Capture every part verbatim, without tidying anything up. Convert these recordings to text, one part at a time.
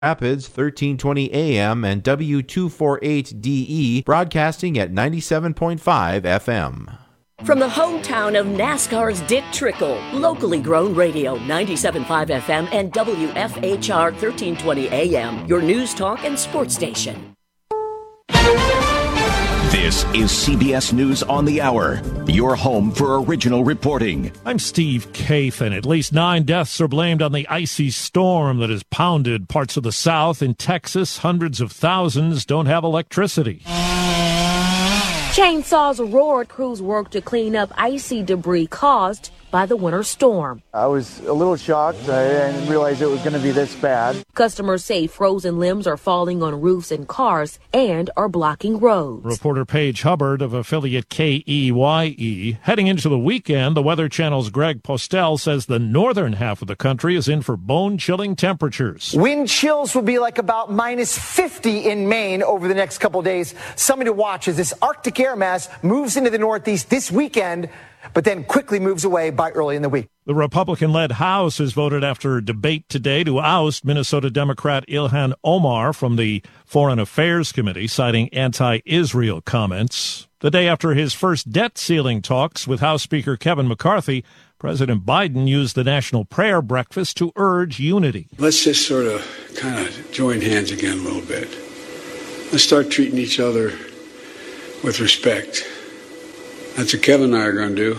Rapids, thirteen twenty A M, and W two forty-eight D E, broadcasting at ninety-seven point five F M. From the hometown of NASCAR's Dick Trickle, locally grown radio, ninety-seven point five F M and W F H R thirteen twenty A M, your news talk and sports station. This is C B S News on the Hour, your home for original reporting. I'm Steve Kathan. At least nine deaths are blamed on the icy storm that has pounded parts of the South. In Texas, hundreds of thousands don't have electricity. Chainsaws roared. Crews worked to clean up icy debris caused by the winter storm. I was a little shocked. I didn't realize it was going to be this bad. Customers say frozen limbs are falling on roofs and cars and are blocking roads. Reporter Paige Hubbard of affiliate K E Y E. Heading into the weekend, the Weather Channel's Greg Postel says the northern half of the country is in for bone-chilling temperatures. Wind chills will be like about minus fifty in Maine over the next couple days. Something to watch as this Arctic air mass moves into the Northeast this weekend, but then quickly moves away by early in the week. The Republican-led House has voted after a debate today to oust Minnesota Democrat Ilhan Omar from the Foreign Affairs Committee, citing anti-Israel comments. The day after his first debt ceiling talks with House Speaker Kevin McCarthy, President Biden used the National Prayer Breakfast to urge unity. Let's just sort of kind of join hands again a little bit. Let's start treating each other with respect. That's what Kevin and I are going to do.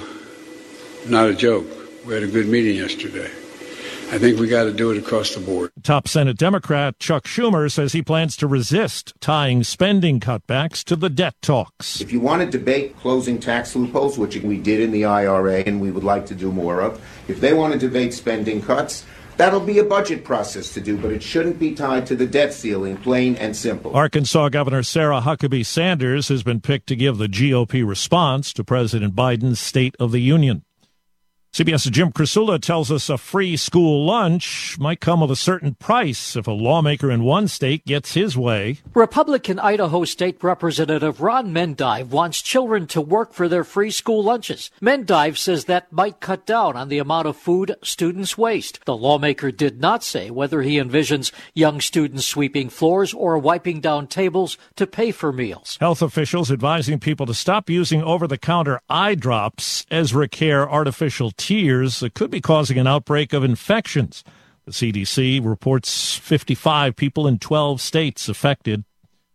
Not a joke. We had a good meeting yesterday. I think we got to do it across the board. Top Senate Democrat Chuck Schumer says he plans to resist tying spending cutbacks to the debt talks. If you want to debate closing tax loopholes, which we did in the I R A and we would like to do more of, if they want to debate spending cuts, that'll be a budget process to do, but it shouldn't be tied to the debt ceiling, plain and simple. Arkansas Governor Sarah Huckabee Sanders has been picked to give the G O P response to President Biden's State of the Union. CBS's Jim Krasula tells us a free school lunch might come with a certain price if a lawmaker in one state gets his way. Republican Idaho State Representative Ron Mendive wants children to work for their free school lunches. Mendive says that might cut down on the amount of food students waste. The lawmaker did not say whether he envisions young students sweeping floors or wiping down tables to pay for meals. Health officials advising people to stop using over-the-counter eye drops, Ezra Care artificial tears that could be causing an outbreak of infections. The C D C reports fifty-five people in twelve states affected.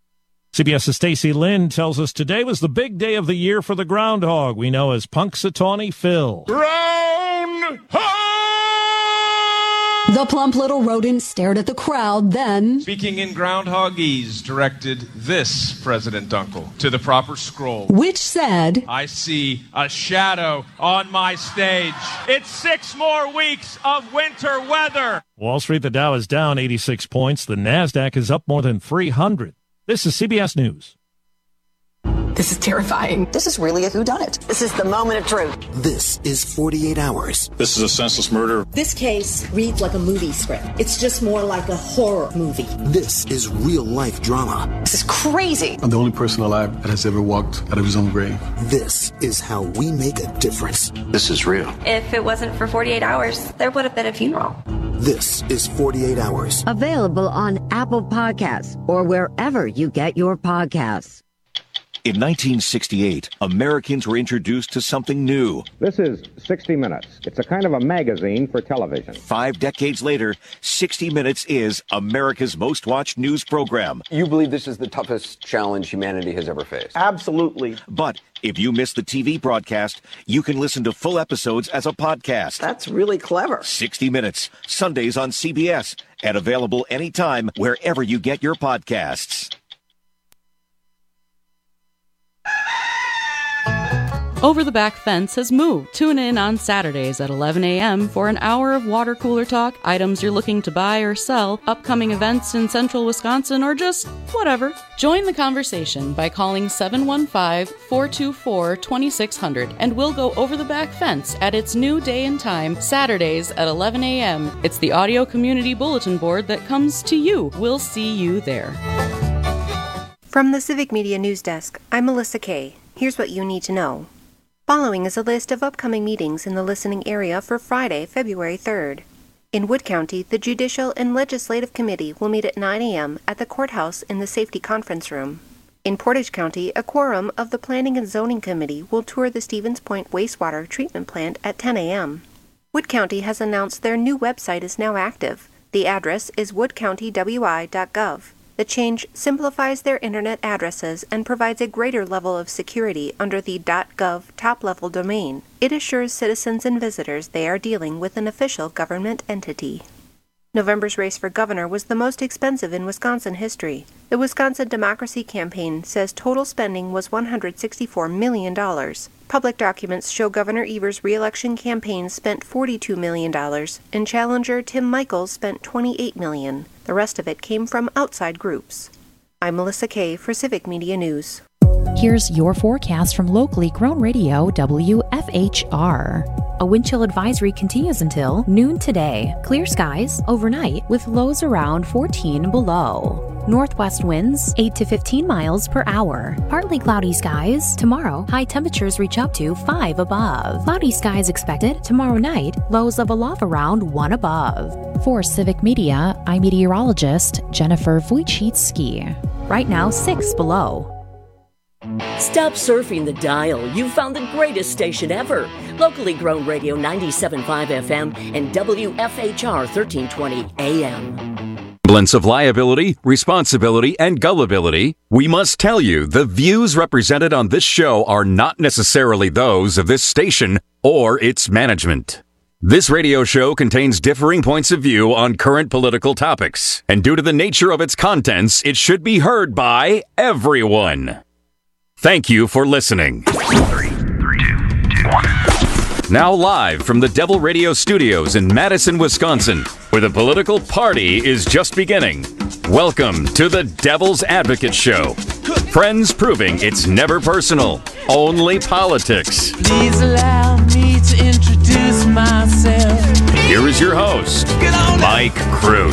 CBS's Stacey Lynn tells us today was the big day of the year for the groundhog we know as Punxsutawney Phil. Groundhog! The plump little rodent stared at the crowd, then... Speaking in groundhogese, directed this President Dunkel to the proper scroll. Which said... I see a shadow on my stage. It's six more weeks of winter weather. Wall Street, the Dow is down eighty-six points. The NASDAQ is up more than three hundred. This is C B S News. This is terrifying. This is really a whodunit. This is the moment of truth. This is forty-eight hours. This is a senseless murder. This case reads like a movie script. It's just more like a horror movie. This is real-life drama. This is crazy. I'm the only person alive that has ever walked out of his own grave. This is how we make a difference. This is real. If it wasn't for forty-eight hours, there would have been a funeral. This is forty-eight hours. Available on Apple Podcasts or wherever you get your podcasts. In nineteen sixty-eight, Americans were introduced to something new. This is sixty minutes. It's a kind of a magazine for television. Five decades later, sixty minutes is America's most watched news program. You believe this is the toughest challenge humanity has ever faced? Absolutely. But if you missed the T V broadcast, you can listen to full episodes as a podcast. That's really clever. sixty minutes, Sundays on C B S, and available anytime wherever you get your podcasts. Over the Back Fence has moved. Tune in on Saturdays at eleven a.m. for an hour of water cooler talk, items you're looking to buy or sell, upcoming events in central Wisconsin, or just whatever. Join the conversation by calling seven one five, four two four, two six zero zero and we'll go over the back fence at its new day and time, Saturdays at eleven a.m. It's the audio community bulletin board that comes to you. We'll see you there. From the Civic Media News Desk, I'm Melissa Kay. Here's what you need to know. Following is a list of upcoming meetings in the listening area for Friday, February third. In Wood County, the Judicial and Legislative Committee will meet at nine a.m. at the courthouse in the Safety Conference Room. In Portage County, a quorum of the Planning and Zoning Committee will tour the Stevens Point Wastewater Treatment Plant at ten a.m. Wood County has announced their new website is now active. The address is wood county w i dot gov. The change simplifies their internet addresses and provides a greater level of security under the .gov top-level domain. It assures citizens and visitors they are dealing with an official government entity. November's race for governor was the most expensive in Wisconsin history. The Wisconsin Democracy Campaign says total spending was one hundred sixty-four million dollars. Public documents show Governor Evers' re-election campaign spent forty-two million dollars, and challenger Tim Michels spent twenty-eight million dollars. The rest of it came from outside groups. I'm Melissa Kay for Civic Media News. Here's your forecast from locally grown radio W F H R. A wind chill advisory continues until noon today. Clear skies overnight with lows around fourteen below. Northwest winds eight to fifteen miles per hour. Partly cloudy skies. Tomorrow, high temperatures reach up to five above. Cloudy skies expected tomorrow night. Lows level off around one above. For Civic Media, I'm meteorologist Jennifer Wojcicki. Right now, six below. Stop surfing the dial. You've found the greatest station ever. Locally grown radio ninety-seven point five F M and W F H R thirteen twenty A M. Semblance of liability, responsibility, and gullibility, we must tell you the views represented on this show are not necessarily those of this station or its management. This radio show contains differing points of view on current political topics, and due to the nature of its contents, it should be heard by everyone. Thank you for listening. Three, three, two, two, one. Now live from the Devil Radio Studios in Madison, Wisconsin, where the political party is just beginning. Welcome to the Devil's Advocate Show. Friends proving it's never personal, only politics. Please allow me to introduce myself. Here is your host, Mike Crute.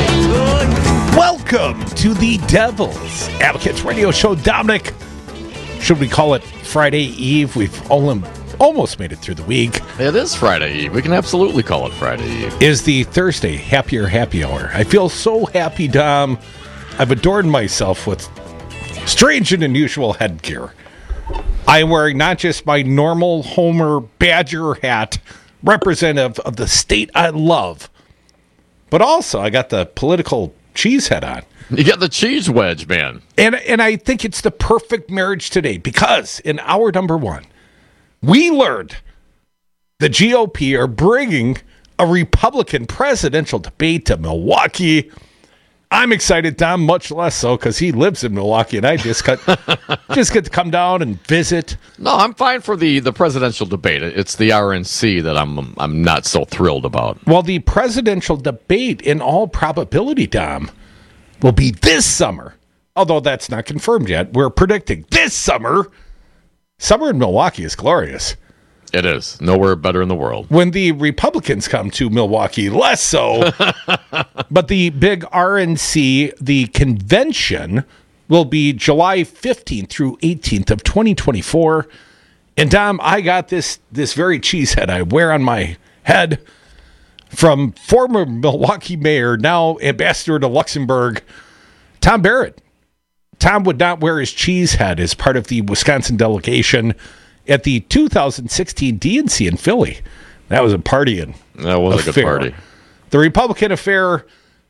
Welcome to the Devil's Advocates Radio Show. Dominic, should we call it Friday Eve? We've only almost made it through the week. It is Friday Eve. We can absolutely call it Friday Eve. Is the Thursday Happier Happy Hour. I feel so happy, Dom. I've adorned myself with strange and unusual headgear. I'm wearing not just my normal Homer Badger hat, representative of the state I love, but also I got the political cheese head on. You got the cheese wedge, man. And and I think it's the perfect marriage today because in hour number one, we learned the G O P are bringing a Republican presidential debate to Milwaukee. I'm excited, Tom, much less so because he lives in Milwaukee and I just got just get to come down and visit. No, I'm fine for the, the presidential debate. It's the R N C that I'm I'm not so thrilled about. Well, the presidential debate, in all probability, Dom, will be this summer. Although that's not confirmed yet. We're predicting this summer. Summer in Milwaukee is glorious. It is. Nowhere better in the world. When the Republicans come to Milwaukee, less so. But the big R N C, the convention, will be July fifteenth through eighteenth of twenty twenty-four. And, Dom, I got this, this very cheese head I wear on my head from former Milwaukee mayor, now ambassador to Luxembourg, Tom Barrett. Tom would not wear his cheese head as part of the Wisconsin delegation at the two thousand sixteen D N C in Philly. That was a partying That was affair. a good party. The Republican affair,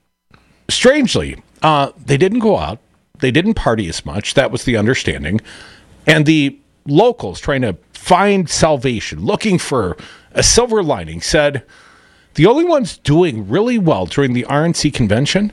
strangely, uh, they didn't go out. They didn't party as much. That was the understanding. And the locals trying to find salvation, looking for a silver lining, said the only ones doing really well during the R N C convention,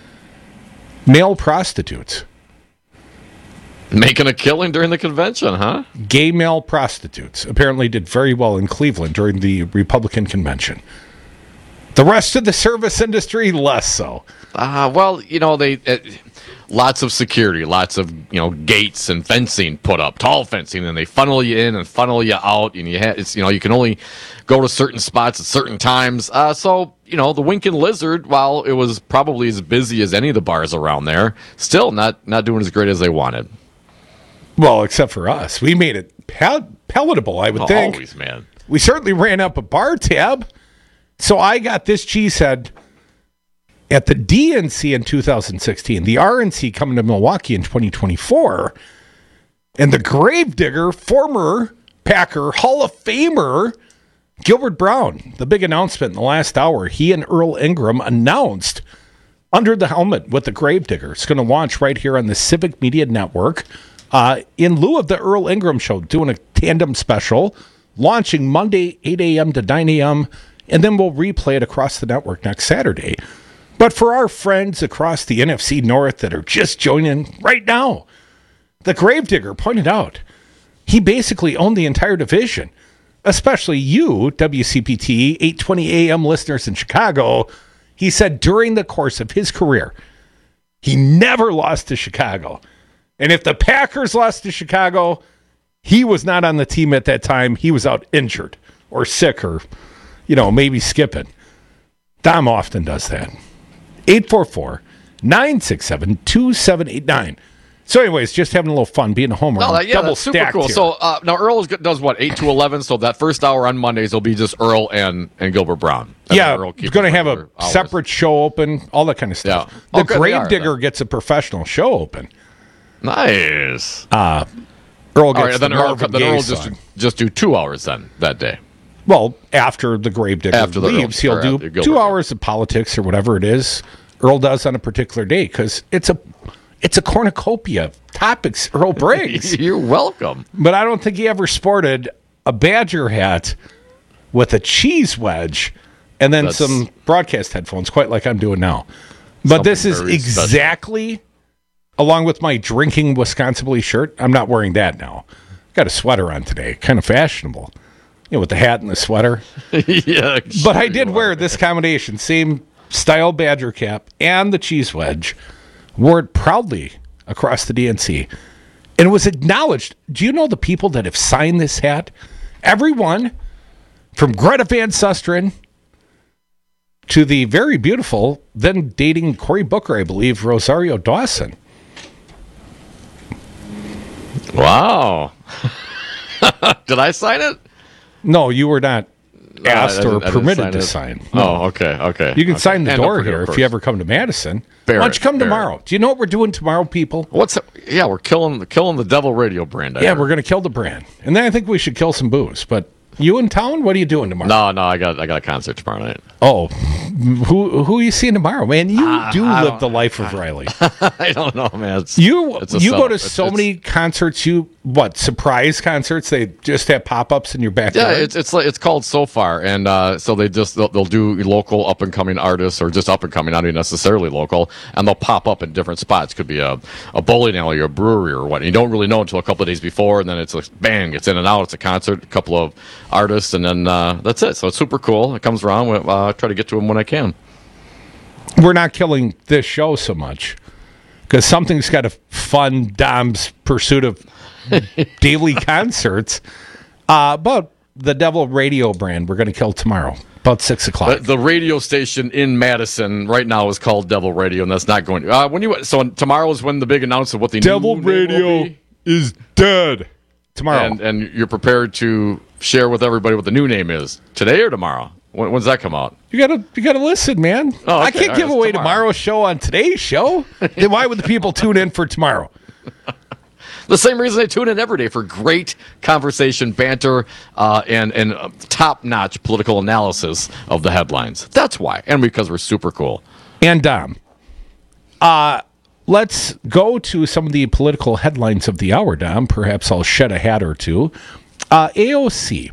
male prostitutes. Making a killing during the convention, huh? Gay male prostitutes apparently did very well in Cleveland during the Republican convention. The rest of the service industry, less so. Uh, well, you know, they uh, lots of security, lots of, you know, gates and fencing put up, tall fencing, and they funnel you in and funnel you out, and you ha- it's, you know, you can only go to certain spots at certain times. Uh, so, you know, the Winkin' Lizard, while it was probably as busy as any of the bars around there, still not, not doing as great as they wanted. Well, except for us. We made it pal- palatable, I would oh, think. Always, man. We certainly ran up a bar tab. So I got this cheesehead at the D N C in two thousand sixteen, the R N C coming to Milwaukee in twenty twenty-four, and the Gravedigger, former Packer Hall of Famer Gilbert Brown, the big announcement in the last hour, he and Earl Ingram announced Under the Helmet with the Gravedigger. It's going to launch right here on the Civic Media Network uh, in lieu of the Earl Ingram Show, doing a tandem special, launching Monday, eight a.m. to nine a.m., and then we'll replay it across the network next Saturday. But for our friends across the N F C North that are just joining right now, the Gravedigger pointed out he basically owned the entire division, especially you, W C P T, eight twenty a.m. listeners in Chicago. He said during the course of his career, he never lost to Chicago. And if the Packers lost to Chicago, he was not on the team at that time. He was out injured or sick or, you know, maybe skipping. Dom often does that. eight four four, nine six seven, two seven eight nine. So anyways, just having a little fun, being a homer. No, that, yeah, double that's super stacked cool. here. So uh, now Earl is, does what, eight to eleven? So that first hour on Mondays will be just Earl and, and Gilbert Brown. And yeah, Earl he's going to have a hours. separate show open, all that kind of stuff. Yeah. The Okay, Gravedigger gets a professional show open. Nice. Uh, Earl gets All right, the then Earl, Marvin then Gaye Earl just, song. just do two hours then that day. Well, after the Gravedigger After the leaves, Earl- he'll or do after Gilbert, two yeah. hours of politics or whatever it is Earl does on a particular day, because it's a it's a cornucopia of topics Earl brings. You're welcome. But I don't think he ever sported a Badger hat with a cheese wedge and then That's- some broadcast headphones, quite like I'm doing now. But this Something is very special. exactly, along with my drinking Wisconsin shirt. I'm not wearing that now. Got a sweater on today, kind of fashionable. You know, with the hat and the sweater. yeah. But I did wear this combination, same style Badger cap and the cheese wedge. Wore it proudly across the D N C. And it was acknowledged. Do you know the people that have signed this hat? Everyone from Greta Van Susteren to the very beautiful, then dating Cory Booker, I believe, Rosario Dawson. Wow. Did I sign it? No, you were not I asked didn't- or I didn't permitted sign to it. sign. Oh, okay, okay. You can okay. sign the And door up here of if you course. ever come to Madison. Barrett, Why don't you come Barrett. tomorrow? Do you know what we're doing tomorrow, people? What's yeah? We're killing killing the Devil Radio brand. I Yeah, heard. we're going to kill the brand. And then I think we should kill some booze. But you in town? What are you doing tomorrow? No, no, I got I got a concert tomorrow night. Oh, who who are you seeing tomorrow, man? You Uh, do I live don't- the life of Riley. I don't know, man. It's, You it's a you go setup. to It's- so it's- many concerts. You what surprise concerts? They just have pop ups in your backyard. Yeah, it's it's like it's called So Far, and uh, so they just they'll, they'll do local up and coming artists or just up and coming, not even necessarily local, and they'll pop up in different spots. Could be a, a bowling alley or a brewery or what. You don't really know until a couple of days before, and then it's like bang, it's in and out. It's a concert, a couple of artists, and then uh, that's it. So it's super cool. It comes around. We uh, try to get to them when I can. We're not killing this show so much because something's got to fund Dom's pursuit of daily concerts. Uh, but the Devil Radio brand we're going to kill tomorrow about six o'clock. The, the radio station in Madison right now is called Devil Radio, and that's not going to. Uh, when you so tomorrow is when the big announcement of what the Devil new name will Radio be. is dead tomorrow. And, and you're prepared to share with everybody what the new name is today or tomorrow? When, when's that come out? You gotta, you gotta listen, man. Oh, okay. I can't All give right, away tomorrow. tomorrow's show on today's show. Then why would the people tune in for tomorrow? The same reason they tune in every day for great conversation, banter, uh, and and uh, top-notch political analysis of the headlines. That's why, and because we're super cool. And Dom, uh, let's go to some of the political headlines of the hour, Dom. Perhaps I'll shed a hat or two. Uh, A O C.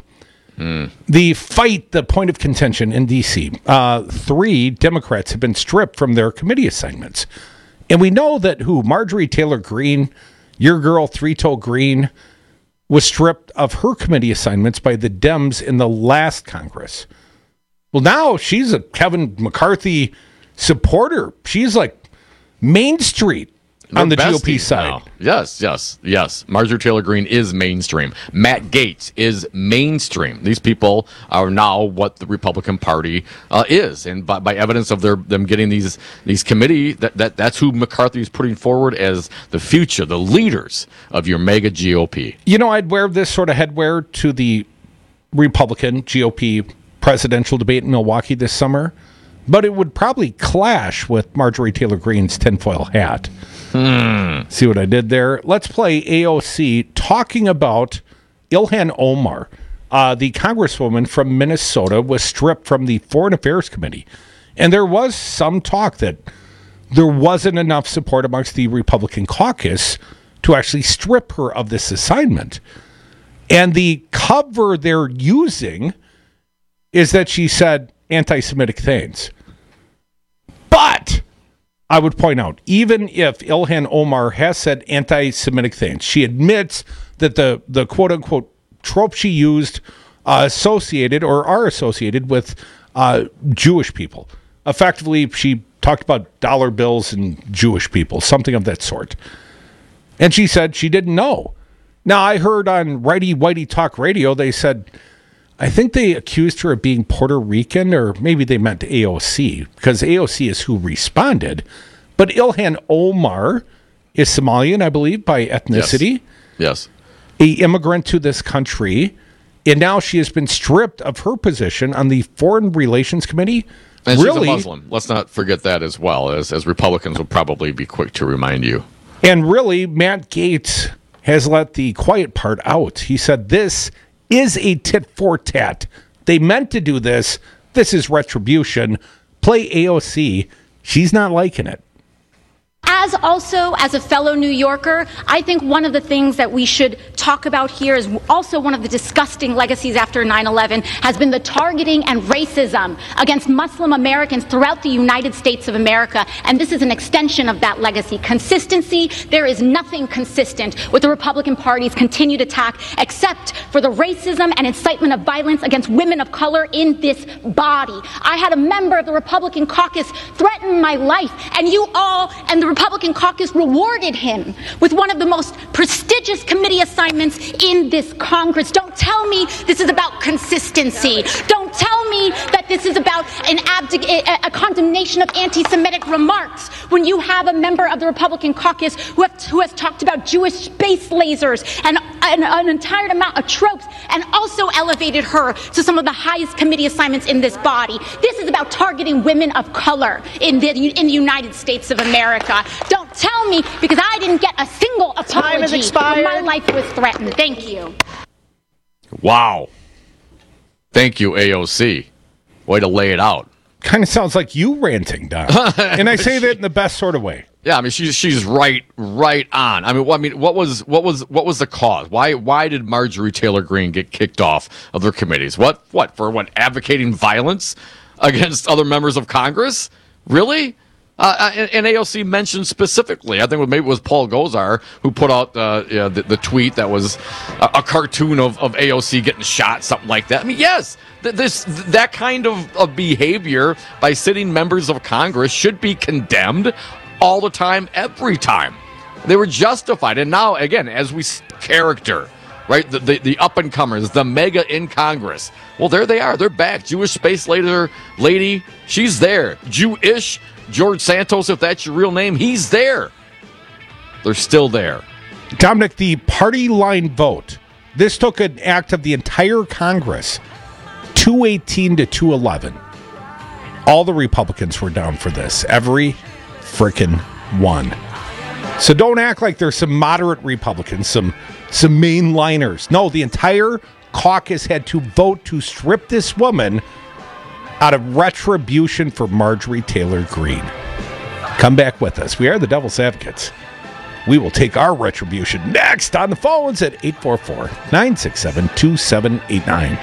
The fight, the point of contention in D C. Uh, three Democrats have been stripped from their committee assignments. And we know that who? Marjorie Taylor Greene, your girl, Three-Toe Green, was stripped of her committee assignments by the Dems in the last Congress. Well, now she's a Kevin McCarthy supporter. She's like Main Street on the They're G O P besties side. now. Yes, yes, yes. Marjorie Taylor Greene is mainstream. Matt Gaetz is mainstream. These people are now what the Republican Party uh, is, and by, by evidence of their them getting these these committee, that, that that's who McCarthy is putting forward as the future, the leaders of your mega G O P. You know, I'd wear this sort of headwear to the Republican G O P presidential debate in Milwaukee this summer, but it would probably clash with Marjorie Taylor Greene's tinfoil hat. Hmm. See what I did there? Let's play A O C talking about Ilhan Omar. Uh, the congresswoman from Minnesota was stripped from the Foreign Affairs Committee. And there was some talk that there wasn't enough support amongst the Republican caucus to actually strip her of this assignment. And the cover they're using is that she said anti-Semitic things. But I would point out, even if Ilhan Omar has said anti-Semitic things, she admits that the, the quote-unquote tropes she used uh, associated or are associated with uh, Jewish people. Effectively, she talked about dollar bills and Jewish people, something of that sort. And she said she didn't know. Now, I heard on Righty Whitey Talk Radio, they said, I think they accused her of being Puerto Rican, or maybe they meant A O C, because A O C is who responded. But Ilhan Omar is Somalian, I believe, by ethnicity. Yes. yes. A immigrant to this country, and now she has been stripped of her position on the Foreign Relations Committee. And really, she's a Muslim. Let's not forget that as well, as, as Republicans will probably be quick to remind you. And really, Matt Gaetz has let the quiet part out. He said, this is a tit for tat. They meant to do this. This is retribution. Play A O C. She's not liking it. As also, as a fellow New Yorker, I think one of the things that we should talk about here is also one of the disgusting legacies after nine eleven has been the targeting and racism against Muslim Americans throughout the United States of America. And this is an extension of that legacy. Consistency, there is nothing consistent with the Republican Party's continued attack except for the racism and incitement of violence against women of color in this body. I had a member of the Republican caucus threaten my life, and you all and the Republican caucus rewarded him with one of the most prestigious committee assignments in this Congress. Don't tell me this is about consistency. Don't tell me that this is about an abdic- a, a condemnation of anti-Semitic remarks when you have a member of the Republican caucus who, have, who has talked about Jewish space lasers and an, an entire amount of tropes and also elevated her to some of the highest committee assignments in this body. This is about targeting women of color in the, in the United States of America. Don't tell me, because I didn't get a single apology when my life was threatened. Thank you. Wow. Thank you, A O C. Way to lay it out. Kind of sounds like you ranting, Don. And I say that in the best sort of way. Yeah, I mean she's she's right right on. I mean, what, I mean, what was what was what was the cause? Why why did Marjorie Taylor Greene get kicked off of their committees? What what for? What, advocating violence against other members of Congress? Really? Uh, and, and A O C mentioned specifically, I think maybe it was Paul Gosar who put out uh, you know, the, the tweet that was a, a cartoon of, of A O C getting shot, something like that. I mean, yes, th- this th- that kind of, of behavior by sitting members of Congress should be condemned all the time, every time. They were justified. And now, again, as we see character, right, the, the, the up-and-comers, the mega in Congress, well, there they are. They're back. Jewish space laser lady, she's there. Jewish George Santos, if that's your real name, he's there. They're still there. Dominic, the party line vote, this took an act of the entire Congress, two eighteen to two eleven. All the Republicans were down for this. Every frickin' one. So don't act like there's some moderate Republicans, some, some mainliners. No, the entire caucus had to vote to strip this woman out of retribution for Marjorie Taylor Greene. Come back with us. We are the Devil's Advocates. We will take our retribution next on the phones at eight four four, nine six seven, two seven eight nine.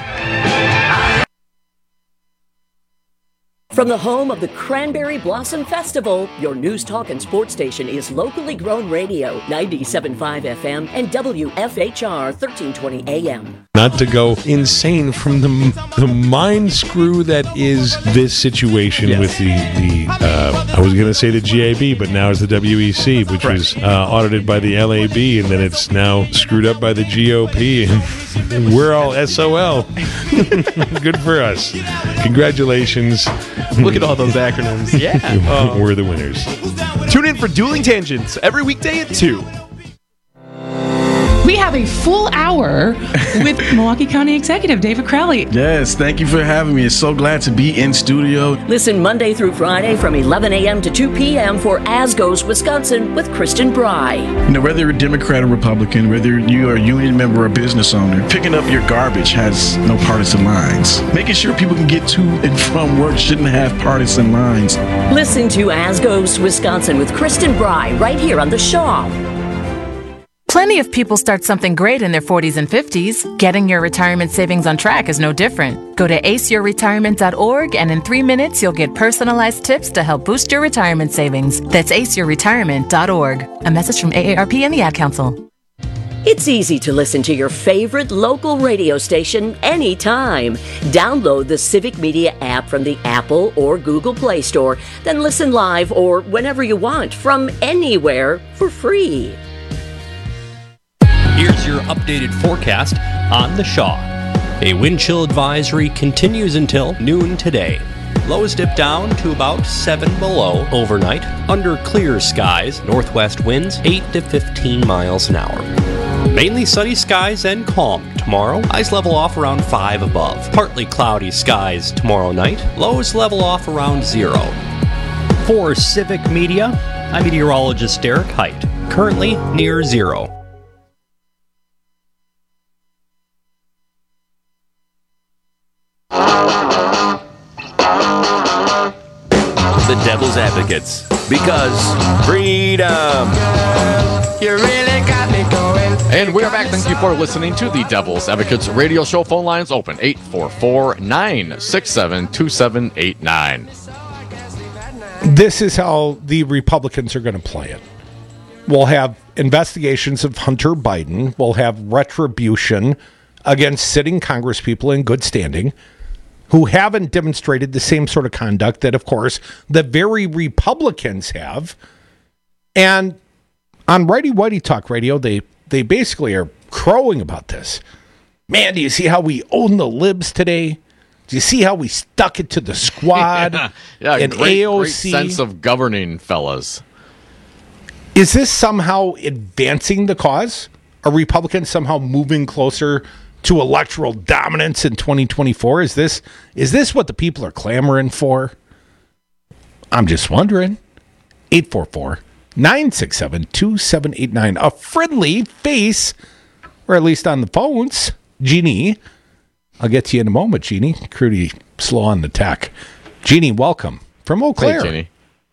From the home of the Cranberry Blossom Festival, your news, talk, and sports station is locally grown radio, ninety-seven point five F M and W F H R thirteen twenty A M. Not to go insane from the the mind screw that is this situation yes. with the, the uh, I was going to say the G A B, but now it's the W E C, which right. was uh, audited by the L A B, and then it's now screwed up by the G O P, and we're all S O L. Good for us. Congratulations. Look at all those acronyms. Yeah. Um, we're the winners. Tune in for Dueling Tangents every weekday at two. We have a full hour with Milwaukee County Executive David Crowley. Yes, thank you for having me. It's so glad to be in studio. Listen Monday through Friday from eleven a.m. to two p.m. for As Goes Wisconsin with Kristen Bry. You know, whether you're a Democrat or Republican, whether you are a union member or a business owner, picking up your garbage has no partisan lines. Making sure people can get to and from work shouldn't have partisan lines. Listen to As Goes Wisconsin with Kristen Bry right here on The Shaw. Plenty of people start something great in their forties and fifties. Getting your retirement savings on track is no different. Go to ace your retirement dot org and in three minutes you'll get personalized tips to help boost your retirement savings. That's ace your retirement dot org. A message from A A R P and the Ad Council. It's easy to listen to your favorite local radio station anytime. Download the Civic Media app from the Apple or Google Play Store, then listen live or whenever you want from anywhere for free. Here's your updated forecast on The Shaw. A wind chill advisory continues until noon today. Lows dip down to about seven below overnight. Under clear skies, northwest winds eight to fifteen miles an hour. Mainly sunny skies and calm tomorrow. Highs level off around five above. Partly cloudy skies tomorrow night. Lows level off around zero. For Civic Media, I'm meteorologist Derek Height. Currently near zero. The Devil's Advocates, because freedom. You really got me going. And we are back. Thank you for listening to the Devil's Advocates radio show. Phone lines open eight four four, nine six seven, two seven eight nine. This is how the Republicans are going to play it. We'll have investigations of Hunter Biden. We'll have retribution against sitting congresspeople in good standing who haven't demonstrated the same sort of conduct that, of course, the very Republicans have. And on Righty Whitey Talk Radio, they, they basically are crowing about this. Man, do you see how we own the libs today? Do you see how we stuck it to the squad yeah, yeah, and great, A O C? Great sense of governing, fellas. Is this somehow advancing the cause? Are Republicans somehow moving closer to electoral dominance in twenty twenty-four? Is this is this what the people are clamoring for? I'm just wondering. eight four four, nine six seven, two seven eight nine. A friendly face, or at least on the phones. Jeannie. I'll get to you in a moment, Jeannie. Crudy, slow on the tech. Jeannie, welcome from Eau Claire. Hey, Jeannie.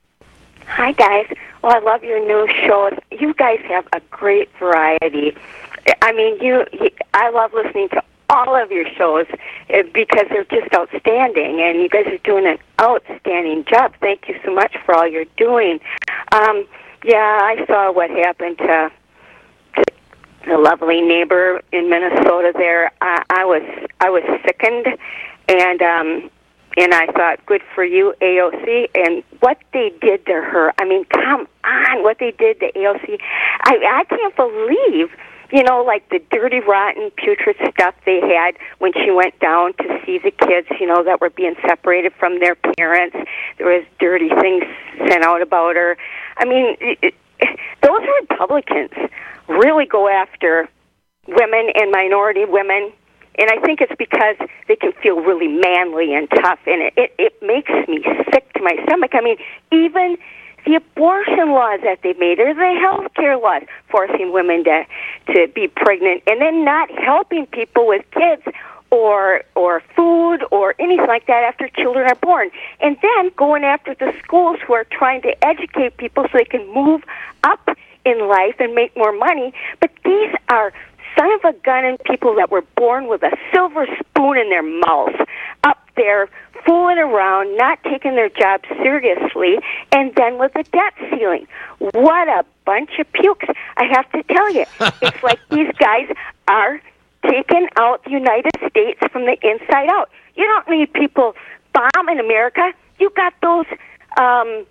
Hi, guys. Well, I love your new shows. You guys have a great variety. I mean, you. I love listening to all of your shows because they're just outstanding, and you guys are doing an outstanding job. Thank you so much for all you're doing. Um, yeah, I saw what happened to, to the lovely neighbor in Minnesota. There, I, I was I was sickened, and um, and I thought, good for you, A O C, and what they did to her. I mean, come on, what they did to A O C. I I can't believe. You know, like the dirty, rotten, putrid stuff they had when she went down to see the kids, you know, that were being separated from their parents. There was dirty things sent out about her. I mean, it, it, those Republicans really go after women and minority women. And I think it's because they can feel really manly and tough. And it, it, it makes me sick to my stomach. I mean, even the abortion laws that they made, or the health care laws forcing women to to be pregnant, and then not helping people with kids or or food or anything like that after children are born, and then going after the schools who are trying to educate people so they can move up in life and make more money. But these are son of a gun and people that were born with a silver spoon in their mouths, up there fooling around, not taking their job seriously, and then with the debt ceiling. What a bunch of pukes. I have to tell you, it's like these guys are taking out the United States from the inside out. You don't need people bombing America. You got those um,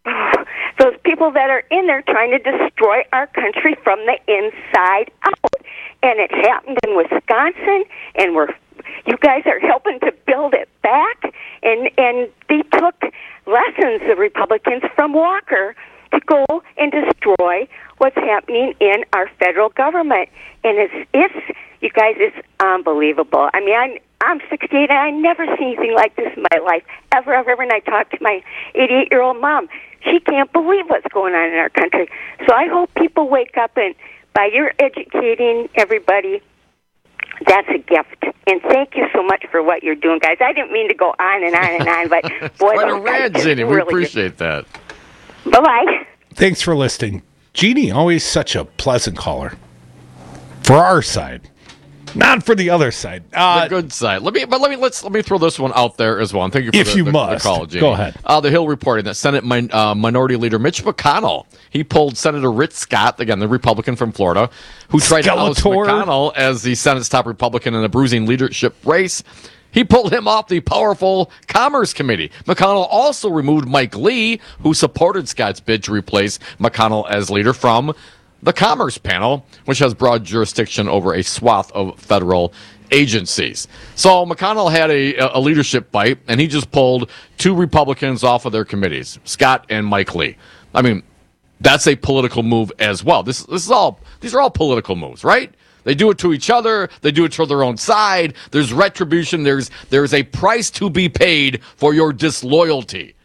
those people that are in there trying to destroy our country from the inside out. And it happened in Wisconsin, and we're you guys are helping to build it back, and and they took lessons, the Republicans, from Walker, to go and destroy what's happening in our federal government. And it's, it's you guys, it's unbelievable. I mean, I'm, I'm sixty-eight, and I never seen anything like this in my life, ever, ever, ever. And I talked to my eighty-eight-year-old mom. She can't believe what's going on in our country. So I hope people wake up, and by your educating everybody, that's a gift. And thank you so much for what you're doing, guys. I didn't mean to go on and on and on, but boy, quite a those guys rant, just Jeannie. We really appreciate that. Bye-bye. Thanks for listening. Jeannie, always such a pleasant caller. For our side. Not for the other side. Uh, the good side. Let me, but let me let's let me throw this one out there as well. And thank you for if the, you the, must. the call, Jeannie. Go ahead. Uh, the Hill reporting that Senate min- uh, Minority Leader Mitch McConnell, he pulled Senator Rick Scott, again the Republican from Florida, who tried to oust McConnell as the Senate's top Republican in a bruising leadership race. He pulled him off the powerful Commerce Committee. McConnell also removed Mike Lee, who supported Scott's bid to replace McConnell as leader, from the Commerce Panel, which has broad jurisdiction over a swath of federal agencies. So McConnell had a, a leadership fight, and he just pulled two Republicans off of their committees, Scott and Mike Lee. I mean, that's a political move as well. This this is all these are all political moves, right? They do it to each other. They do it to their own side. There's retribution. There's there's a price to be paid for your disloyalty.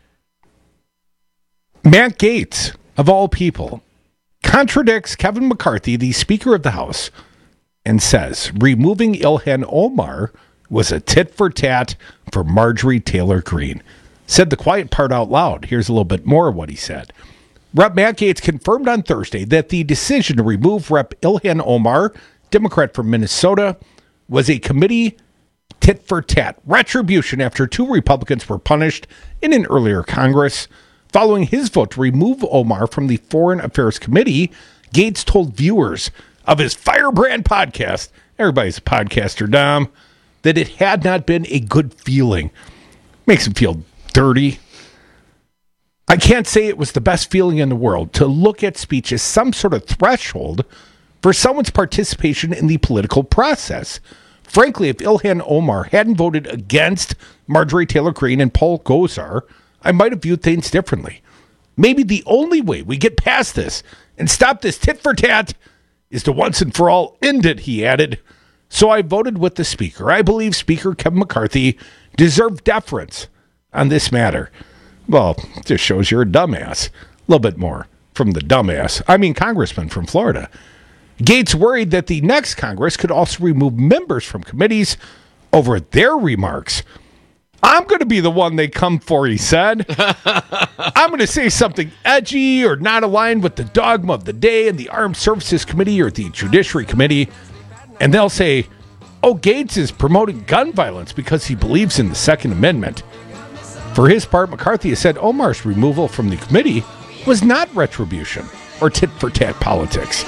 Matt Gaetz, of all people, contradicts Kevin McCarthy, the Speaker of the House, and says removing Ilhan Omar was a tit for tat for Marjorie Taylor Greene. Said the quiet part out loud. Here's a little bit more of what he said. Rep Matt Gaetz confirmed on Thursday that the decision to remove Rep Ilhan Omar, Democrat from Minnesota, was a committee tit for tat retribution after two Republicans were punished in an earlier Congress. Following his vote to remove Omar from the Foreign Affairs Committee, Gaetz told viewers of his Firebrand podcast, everybody's a podcaster, Dom, that it had not been a good feeling. Makes him feel dirty. I can't say it was the best feeling in the world to look at speech as some sort of threshold for someone's participation in the political process. Frankly, if Ilhan Omar hadn't voted against Marjorie Taylor Greene and Paul Gosar, I might have viewed things differently. Maybe the only way we get past this and stop this tit for tat is to once and for all end it, he added. So I voted with the Speaker. I believe Speaker Kevin McCarthy deserved deference on this matter. Well, just shows you're a dumbass. A little bit more from the dumbass. I mean, Congressman from Florida. Gaetz worried that the next Congress could also remove members from committees over their remarks. I'm going to be the one they come for, he said. I'm going to say something edgy or not aligned with the dogma of the day in the Armed Services Committee or the Judiciary Committee. And they'll say, oh, Gaetz is promoting gun violence because he believes in the Second Amendment. For his part, McCarthy has said Omar's removal from the committee was not retribution or tit-for-tat politics.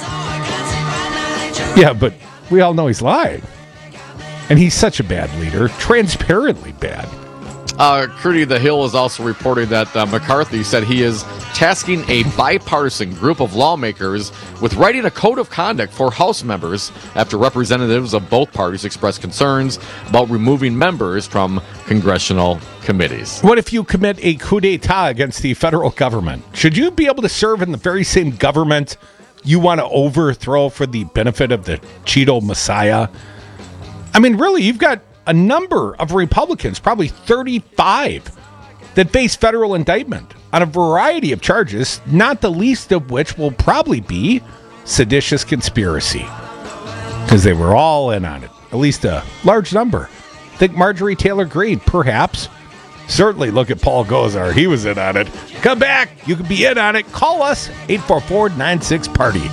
Yeah, but we all know he's lying. And he's such a bad leader, transparently bad. Uh, Crudy the Hill is also reporting that uh, McCarthy said he is tasking a bipartisan group of lawmakers with writing a code of conduct for House members after representatives of both parties expressed concerns about removing members from congressional committees. What if you commit a coup d'etat against the federal government? Should you be able to serve in the very same government you want to overthrow for the benefit of the Cheeto Messiah? I mean, really, you've got a number of Republicans, probably thirty-five, that face federal indictment on a variety of charges, not the least of which will probably be seditious conspiracy. Because they were all in on it, at least a large number. Think Marjorie Taylor Greene, perhaps. Certainly look at Paul Gosar. He was in on it. Come back. You can be in on it. Call us, eight four four, nine six, party.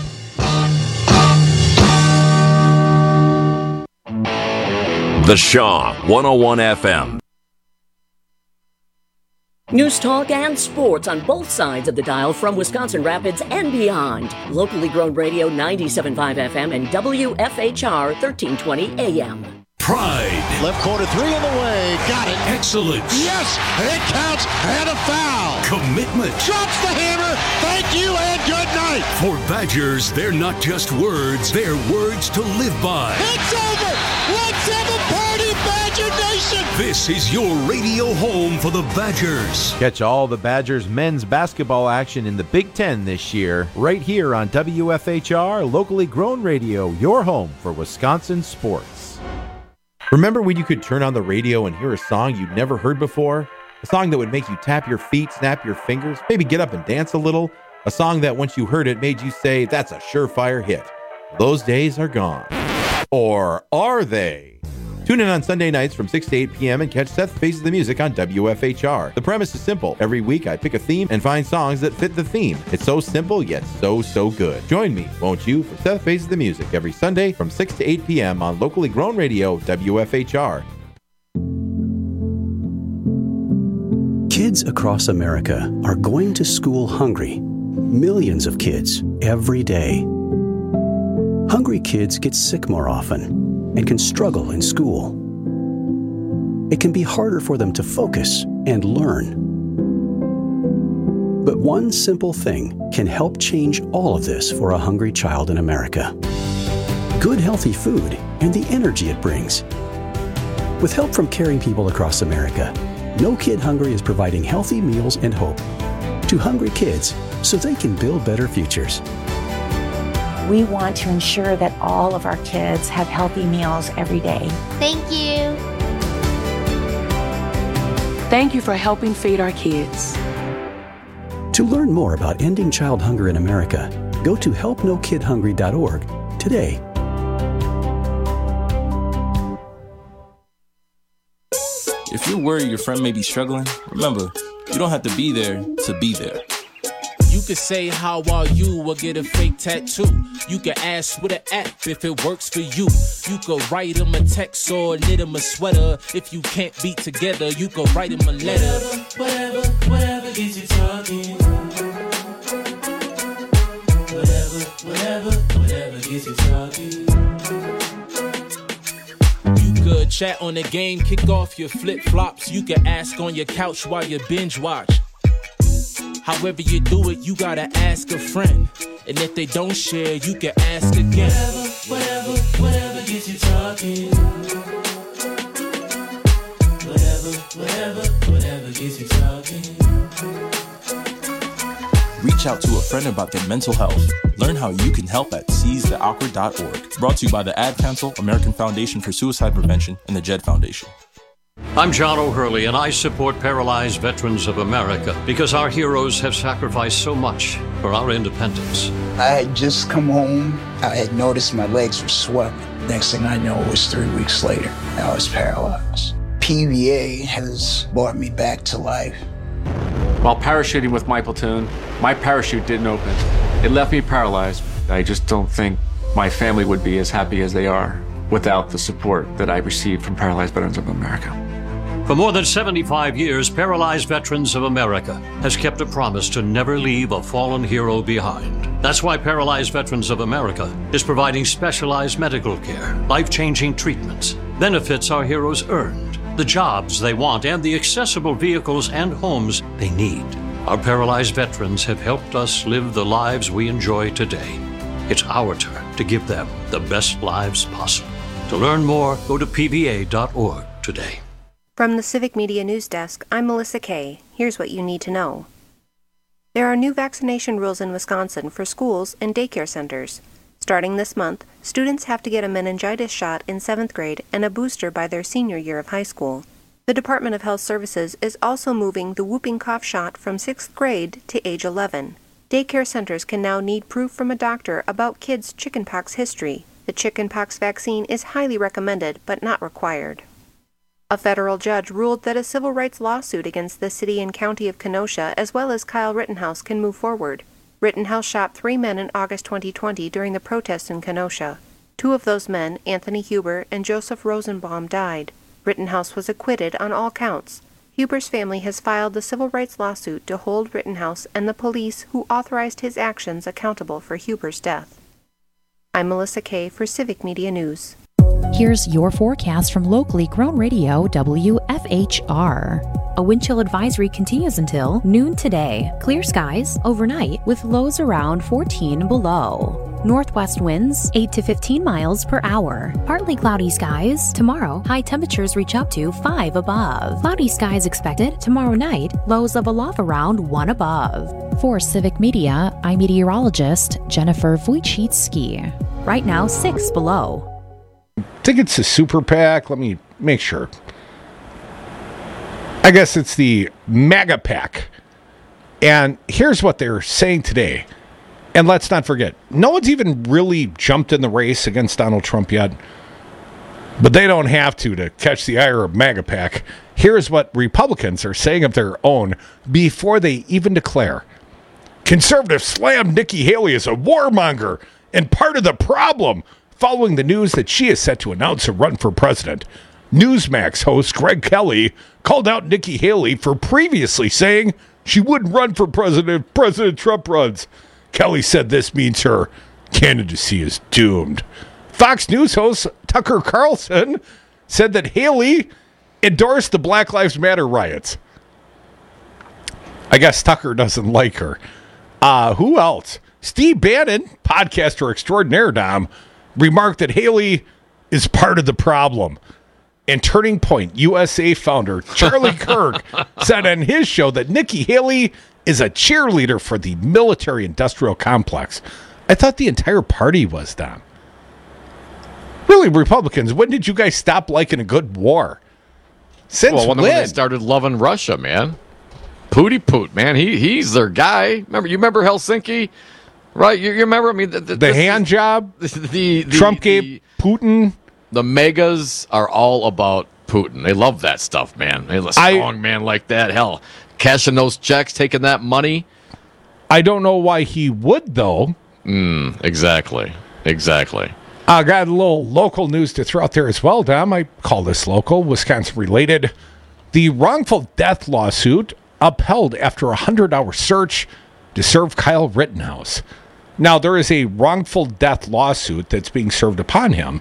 The Shaw one oh one F M. News talk and sports on both sides of the dial from Wisconsin Rapids and beyond. Locally grown radio ninety-seven point five F M and W F H R thirteen twenty A M. Pride. Left corner three in the way. Got it. Excellence. Yes, it counts and a foul. Commitment. Drops the hammer. Thank you and good night. For Badgers, they're not just words, they're words to live by. It's over. Let's have a party, Badger Nation. This is your radio home for the Badgers. Catch all the Badgers men's basketball action in the Big Ten this year, right here on W F H R, locally grown radio, your home for Wisconsin sports. Remember when you could turn on the radio and hear a song you'd never heard before? A song that would make you tap your feet, snap your fingers, maybe get up and dance a little? A song that once you heard it made you say, that's a surefire hit. Those days are gone. Or are they? Tune in on Sunday nights from six to eight p.m. and catch Seth Faces the Music on W F H R. The premise is simple. Every week I pick a theme and find songs that fit the theme. It's so simple, yet so, so good. Join me, won't you, for Seth Faces the Music every Sunday from six to eight p.m. on locally grown radio W F H R. Kids across America are going to school hungry. Millions of kids every day. Hungry kids get sick more often and can struggle in school. It can be harder for them to focus and learn. But one simple thing can help change all of this for a hungry child in America. Good healthy food and the energy it brings. With help from caring people across America, No Kid Hungry is providing healthy meals and hope to hungry kids so they can build better futures. We want to ensure that all of our kids have healthy meals every day. Thank you. Thank you for helping feed our kids. To learn more about ending child hunger in America, go to help no kid hungry dot org today. If you're worried your friend may be struggling, remember, you don't have to be there to be there. You could say, how are you, or get a fake tattoo. You could ask with an app if it works for you. You could write him a text or knit him a sweater. If you can't be together, you could write him a letter. Whatever, whatever, whatever gets you talking. Whatever, whatever, whatever gets you talking. You could chat on the game, kick off your flip-flops. You could ask on your couch while you binge watch. However you do it, you gotta ask a friend. And if they don't share, you can ask again. Whatever, whatever, whatever gets you talking. Whatever, whatever, whatever gets you talking. Reach out to a friend about their mental health. Learn how you can help at seize the awkward dot org. Brought to you by the Ad Council, American Foundation for Suicide Prevention, and the Jed Foundation. I'm John O'Hurley, and I support Paralyzed Veterans of America because our heroes have sacrificed so much for our independence. I had just come home. I had noticed my legs were swelling. Next thing I know, it was three weeks later. I was paralyzed. P V A has brought me back to life. While parachuting with my platoon, my parachute didn't open. It left me paralyzed. I just don't think my family would be as happy as they are without the support that I received from Paralyzed Veterans of America. For more than seventy-five years, Paralyzed Veterans of America has kept a promise to never leave a fallen hero behind. That's why Paralyzed Veterans of America is providing specialized medical care, life-changing treatments, benefits our heroes earned, the jobs they want, and the accessible vehicles and homes they need. Our paralyzed veterans have helped us live the lives we enjoy today. It's our turn to give them the best lives possible. To learn more, go to P V A dot org today. From the Civic Media News Desk, I'm Melissa Kay. Here's what you need to know. There are new vaccination rules in Wisconsin for schools and daycare centers. Starting this month, students have to get a meningitis shot in seventh grade and a booster by their senior year of high school. The Department of Health Services is also moving the whooping cough shot from sixth grade to age eleven. Daycare centers can now need proof from a doctor about kids' chickenpox history. The chickenpox vaccine is highly recommended but not required. A federal judge ruled that a civil rights lawsuit against the city and county of Kenosha as well as Kyle Rittenhouse can move forward. Rittenhouse shot three men in August twenty twenty during the protests in Kenosha. Two of those men, Anthony Huber and Joseph Rosenbaum, died. Rittenhouse was acquitted on all counts. Huber's family has filed the civil rights lawsuit to hold Rittenhouse and the police who authorized his actions accountable for Huber's death. I'm Melissa Kay for Civic Media News. Here's your forecast from locally grown radio W F H R. A wind chill advisory continues until noon today. Clear skies overnight with lows around fourteen below. Northwest winds eight to fifteen miles per hour. Partly cloudy skies. Tomorrow, high temperatures reach up to five above. Cloudy skies expected tomorrow night. Lows level off around one above. For Civic Media, I'm meteorologist Jennifer Wojcicki. Right now, six below. I think it's a super PAC. Let me make sure. I guess it's the MAGA PAC. And here's what they're saying today. And let's not forget, no one's even really jumped in the race against Donald Trump yet. But they don't have to to catch the ire of MAGA PAC. Here's what Republicans are saying of their own before they even declare. Conservatives slammed Nikki Haley as a warmonger and part of the problem following the news that she is set to announce a run for president. Newsmax host Greg Kelly called out Nikki Haley for previously saying she wouldn't run for president if President Trump runs. Kelly said this means her candidacy is doomed. Fox News host Tucker Carlson said that Haley endorsed the Black Lives Matter riots. I guess Tucker doesn't like her. Uh, who else? Steve Bannon, podcaster extraordinaire, Dom, remarked that Haley is part of the problem. And Turning Point U S A founder Charlie Kirk said on his show that Nikki Haley is a cheerleader for the military-industrial complex. I thought the entire party was, Dom. Really, Republicans, when did you guys stop liking a good war? Since well, when, when? when they started loving Russia, man. Pooty Poot, man. He he's their guy. Remember, you remember Helsinki? Right? You, you remember? I mean, the, the, the hand is, job the, the Trump the, gave Putin. The megas are all about Putin. They love that stuff, man. They a strong I, man like that. Hell, cashing those checks, taking that money. I don't know why he would, though. Mm, exactly. Exactly. I uh, got a little local news to throw out there as well, Dom. I call this local, Wisconsin-related. The wrongful death lawsuit upheld after a hundred-hour search to serve Kyle Rittenhouse. Now, there is a wrongful death lawsuit that's being served upon him,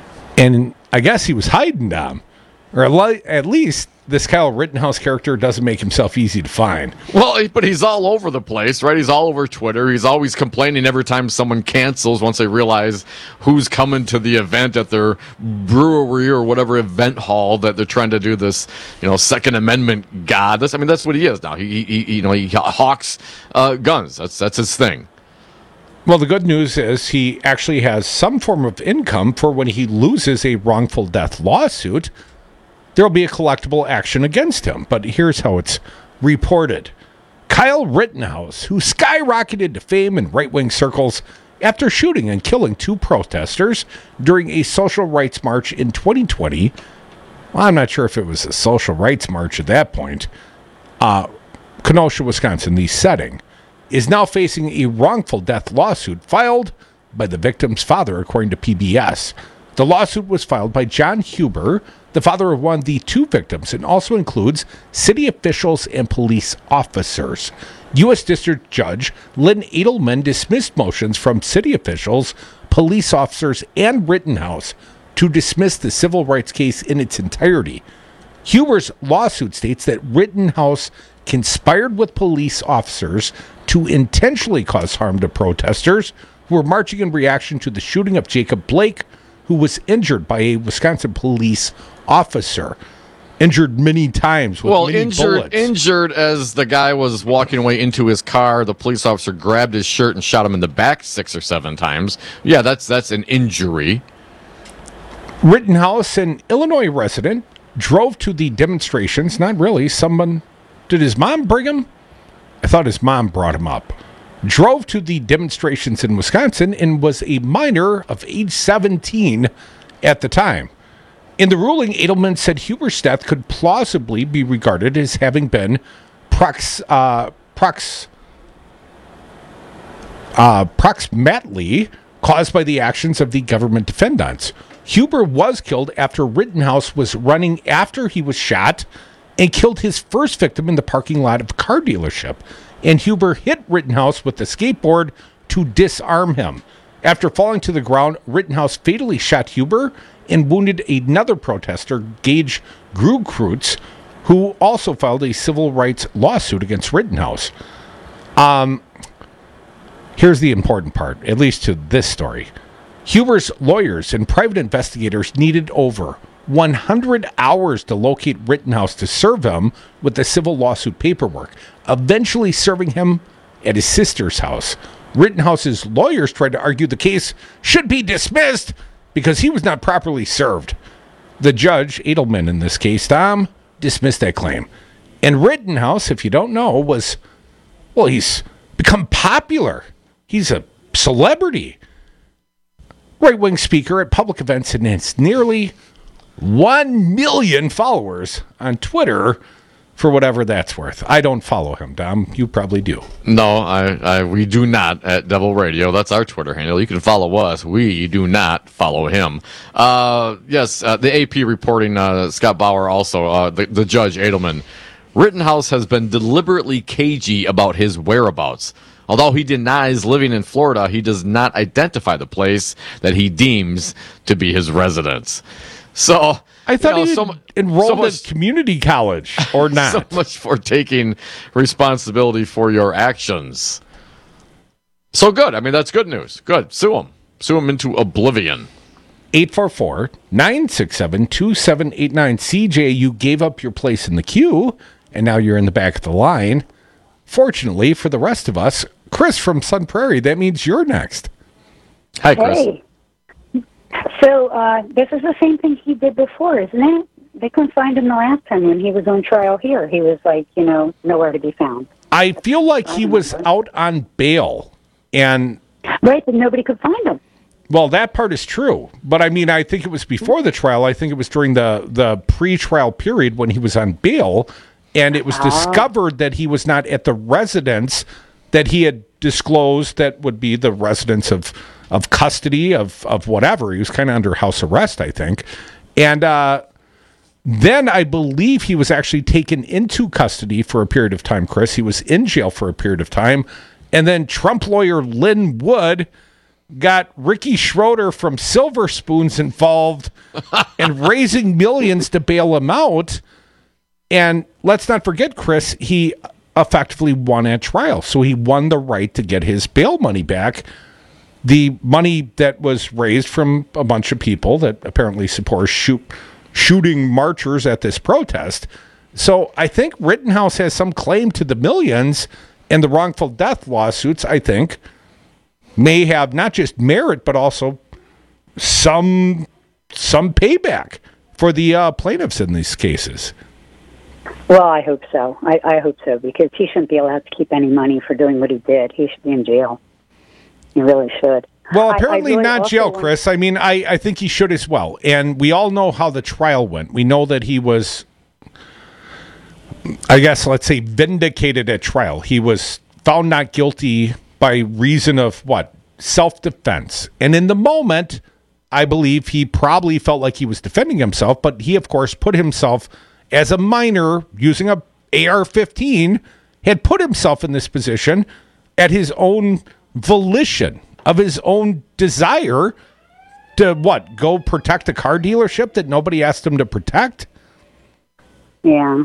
and I guess he was hiding, Dom. Or at least this Kyle Rittenhouse character doesn't make himself easy to find. Well, but he's all over the place, right? He's all over Twitter. He's always complaining every time someone cancels once they realize who's coming to the event at their brewery or whatever event hall that they're trying to do this, you know, Second Amendment god. That's, I mean, that's what he is now. He, he, he you know, he hawks uh, guns. That's that's his thing. Well, the good news is he actually has some form of income for when he loses a wrongful death lawsuit. There'll be a collectible action against him, but here's how it's reported. Kyle Rittenhouse, who skyrocketed to fame in right-wing circles after shooting and killing two protesters during a social rights march in twenty twenty. Well, I'm not sure if it was a social rights march at that point. Uh, Kenosha, Wisconsin, the setting, is now facing a wrongful death lawsuit filed by the victim's father, according to P B S. The lawsuit was filed by John Huber, the father of one of the two victims, and also includes city officials and police officers. U S District Judge Lynn Edelman dismissed motions from city officials, police officers, and Rittenhouse to dismiss the civil rights case in its entirety. Huber's lawsuit states that Rittenhouse conspired with police officers to intentionally cause harm to protesters who were marching in reaction to the shooting of Jacob Blake, who was injured by a Wisconsin police officer. Injured many times with well, many injured, bullets. injured as the guy was walking away into his car. The police officer grabbed his shirt and shot him in the back six or seven times. Yeah, that's that's an injury. Rittenhouse, an Illinois resident, drove to the demonstrations. Not really. Someone, did his mom bring him? I thought his mom brought him up. Drove to the demonstrations in Wisconsin and was a minor of age seventeen at the time. In the ruling, Edelman said Huber's death could plausibly be regarded as having been prox, uh, prox, uh, proximately caused by the actions of the government defendants. Huber was killed after Rittenhouse was running after he was shot and killed his first victim in the parking lot of a car dealership. And Huber hit Rittenhouse with the skateboard to disarm him. After falling to the ground, Rittenhouse fatally shot Huber and wounded another protester, Gage Grugkreutz, who also filed a civil rights lawsuit against Rittenhouse. Um, here's the important part, at least to this story. Huber's lawyers and private investigators needed over one hundred hours to locate Rittenhouse to serve him with the civil lawsuit paperwork, eventually serving him at his sister's house. Rittenhouse's lawyers tried to argue the case should be dismissed because he was not properly served. The judge, Edelman in this case, Tom, dismissed that claim. And Rittenhouse, if you don't know, was, well, he's become popular. He's a celebrity. Right-wing speaker at public events and has nearly one million followers on Twitter, for whatever that's worth. I don't follow him, Dom. You probably do. No, I, I we do not at Devil Radio. That's our Twitter handle. You can follow us. We do not follow him. Uh, yes, uh, the A P reporting, uh, Scott Bauer also, uh, the, the judge, Edelman. Rittenhouse has been deliberately cagey about his whereabouts. Although he denies living in Florida, he does not identify the place that he deems to be his residence. So I thought you know, he so, enrolled so much, at community college, or not. So much for taking responsibility for your actions. So good. I mean, that's good news. Good. Sue him. Sue him into oblivion. eight four four, nine six seven, two seven eight nine. C J, you gave up your place in the queue, and now you're in the back of the line. Fortunately for the rest of us, Chris from Sun Prairie, that means you're next. Hi, Chris. Hey. So uh, this is the same thing he did before, isn't it? They couldn't find him the last time when he was on trial here. He was like, you know, nowhere to be found. I feel like he was out on bail, and right, but nobody could find him. Well, that part is true, but I mean, I think it was before the trial. I think it was during the the pre-trial period when he was on bail, and it was discovered that he was not at the residence that he had disclosed that would be the residence of of custody of of whatever. He was kind of under house arrest, I think, and uh, then I believe he was actually taken into custody for a period of time. Chris, he was in jail for a period of time, and then Trump lawyer Lynn Wood got Ricky Schroeder from Silver Spoons involved and raising millions to bail him out. And let's not forget, Chris, he effectively won at trial. So he won the right to get his bail money back. The money that was raised from a bunch of people that apparently support shoot, shooting marchers at this protest. So I think Rittenhouse has some claim to the millions, and the wrongful death lawsuits, I think, may have not just merit, but also some some payback for the uh, plaintiffs in these cases. Well, I hope so. I, I hope so, because he shouldn't be allowed to keep any money for doing what he did. He should be in jail. He really should. Well, apparently I, I really not jail, want... Chris. I mean, I, I think he should as well. And we all know how the trial went. We know that he was, I guess, let's say, vindicated at trial. He was found not guilty by reason of, what, self-defense. And in the moment, I believe he probably felt like he was defending himself, but he, of course, put himself as a minor using a A R fifteen, had put himself in this position at his own volition, of his own desire to, what, go protect a car dealership that nobody asked him to protect? Yeah.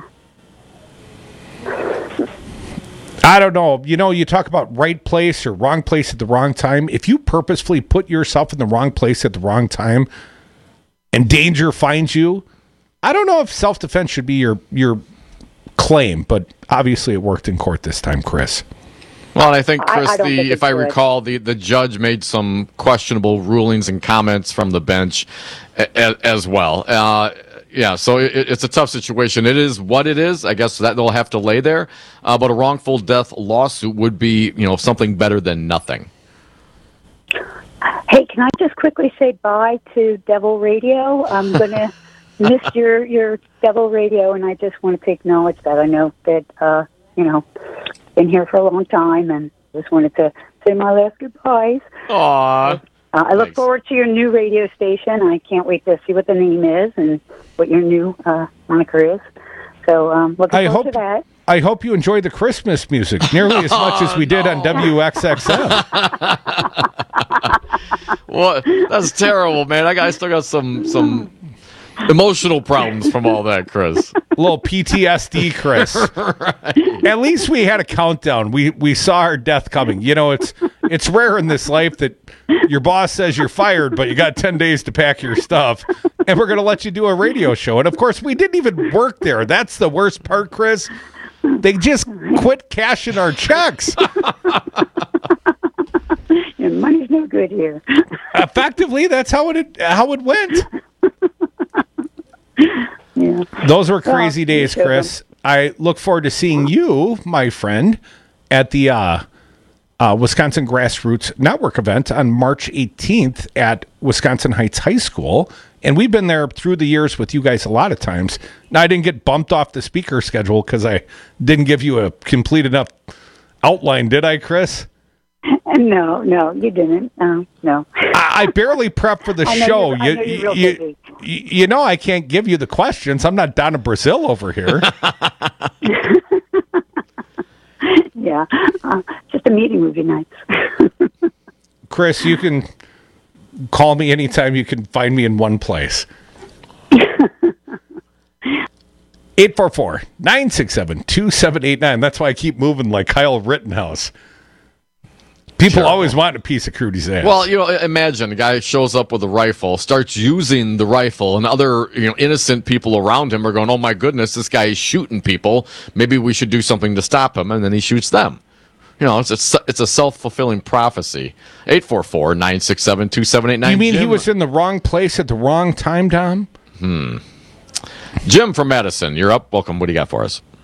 I don't know. You know, you talk about right place or wrong place at the wrong time. If you purposefully put yourself in the wrong place at the wrong time and danger finds you, I don't know if self-defense should be your your claim, but obviously it worked in court this time, Chris. Well, and I think, Chris, I, I the, think if I good. recall, the, the judge made some questionable rulings and comments from the bench a, a, as well. Uh, yeah, so it, it's a tough situation. It is what it is. I guess that they'll have to lay there. Uh, but a wrongful death lawsuit would be, you know, something better than nothing. Hey, can I just quickly say bye to Devil Radio? I'm going to miss your, your Devil Radio, and I just wanted to acknowledge that. I know that, uh, you know, been here for a long time, and just wanted to say my last goodbyes. Aww. Uh, I look Thanks. forward to your new radio station. I can't wait to see what the name is and what your new uh, moniker is. So um, looking I forward hope, to that. I hope you enjoy the Christmas music nearly as much as we did on W X X M. What? That's terrible, man. I, got, I still got some some emotional problems from all that, Chris. A little P T S D, Chris. Right. At least we had a countdown. We we saw our death coming. You know, it's it's rare in this life that your boss says you're fired, but you got ten days to pack your stuff, and we're going to let you do a radio show. And, of course, we didn't even work there. That's the worst part, Chris. They just quit cashing our checks. Your money's no good here. Effectively, that's how it how it went. Yeah. Those were crazy well, days, Chris. I look forward to seeing you, my friend, at the uh, uh, Wisconsin Grassroots Network event on March eighteenth at Wisconsin Heights High School. And we've been there through the years with you guys a lot of times. Now, I didn't get bumped off the speaker schedule because I didn't give you a complete enough outline, did I, Chris? No, no, you didn't. No, no. I, I barely prepped for the I know show. I know you, you, you, you know, I can't give you the questions. I'm not down in Brazil over here. Yeah, uh, just a meeting would be nice. Chris, you can call me anytime. You can find me in one place. eight four four, nine six seven, two seven eight nine. That's why I keep moving like Kyle Rittenhouse. People sure. always want a piece of Crudy's ass. Well, you know, imagine a guy shows up with a rifle, starts using the rifle, and other you know innocent people around him are going, "Oh my goodness, this guy is shooting people. Maybe we should do something to stop him." And then he shoots them. You know, it's a, it's a self-fulfilling prophecy. eight four four, nine six seven, two seven eight nine. You mean Jim? He was in the wrong place at the wrong time, Tom? Hmm. Jim from Madison, you're up. Welcome. What do you got for us?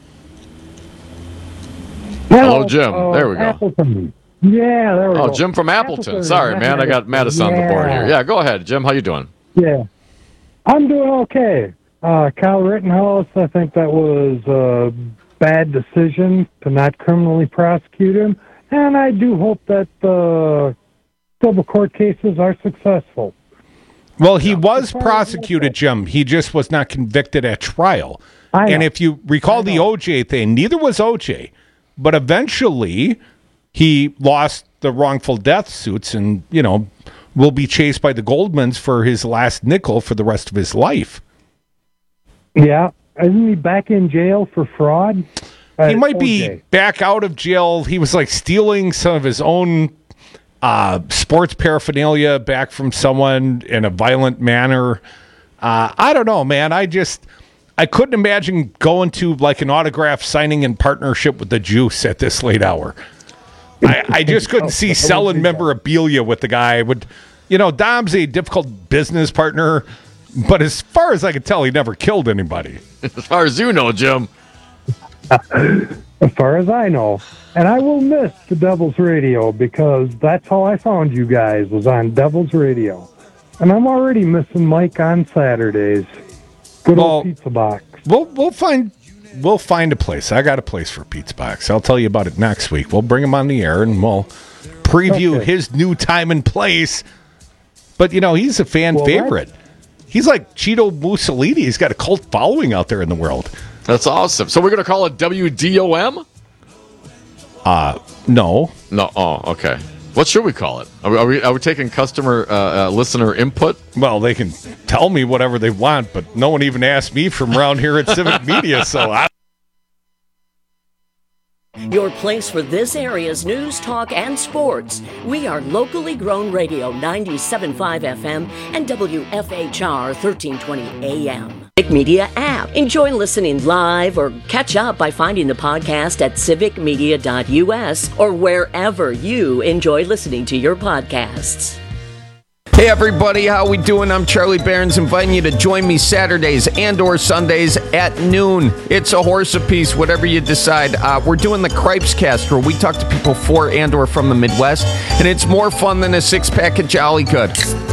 Hello, Hello Jim. Uh, there we go. Appleton. Yeah, there we oh, go. Jim from Appleton. Appleton. Sorry, man. I got Madison yeah. on the board here. Yeah, go ahead, Jim. How you doing? Yeah. I'm doing okay. Uh, Kyle Rittenhouse, I think that was a bad decision to not criminally prosecute him. And I do hope that the civil court cases are successful. Well, he was prosecuted, Jim. He just was not convicted at trial. And if you recall the O J thing, neither was O J. But eventually, he lost the wrongful death suits and, you know, will be chased by the Goldmans for his last nickel for the rest of his life. Yeah. Isn't he back in jail for fraud? He uh, might be O J. Back out of jail. He was like stealing some of his own uh, sports paraphernalia back from someone in a violent manner. Uh, I don't know, man. I just, I couldn't imagine going to like an autograph signing in partnership with the Juice at this late hour. I, I just couldn't see selling memorabilia with the guy. Would, you know, Dom's a difficult business partner, but as far as I could tell, he never killed anybody. As far as you know, Jim. As far as I know. And I will miss the Devil's Radio because that's how I found you guys, was on Devil's Radio. And I'm already missing Mike on Saturdays. Good well, old Pizza Box. We'll we'll find we'll find a place. I got a place for Pizza Box. I'll tell you about it next week. We'll bring him on the air and we'll preview okay. his new time and place. But you know, he's a fan well, favorite. That's... He's like Cheeto Mussolini. He's got a cult following out there in the world. That's awesome. So we're going to call it W D O M? Uh, no. No. Oh, okay. What should we call it? Are we, are we, are we taking customer, uh, uh, listener input? Well, they can tell me whatever they want, but no one even asked me from around here at Civic Media, so I... Your place for this area's news, talk, and sports. We are locally grown radio ninety-seven point five F M and W F H R thirteen twenty A M. Civic Media app. Enjoy listening live or catch up by finding the podcast at civic media dot U S or wherever you enjoy listening to your podcasts. Hey everybody, how we doing? I'm Charlie Barons, inviting you to join me Saturdays and or Sundays at noon. It's a horse apiece, whatever you decide. Uh, we're doing the Cripes Cast, where we talk to people for and or from the Midwest, and it's more fun than a six-pack of Jolly Good.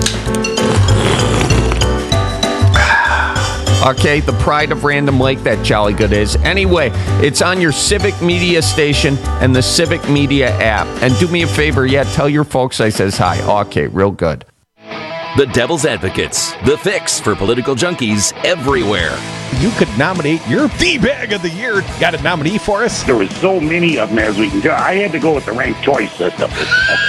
Okay, the pride of Random Lake, that Jolly Good is. Anyway, it's on your Civic Media station and the Civic Media app. And do me a favor, yeah, tell your folks I says hi. Okay, real good. The Devil's Advocates, the fix for political junkies everywhere. You could nominate your D-Bag of the Year. Got a nominee for us? There was so many of them as we can tell. I had to go with the ranked choice system. Okay?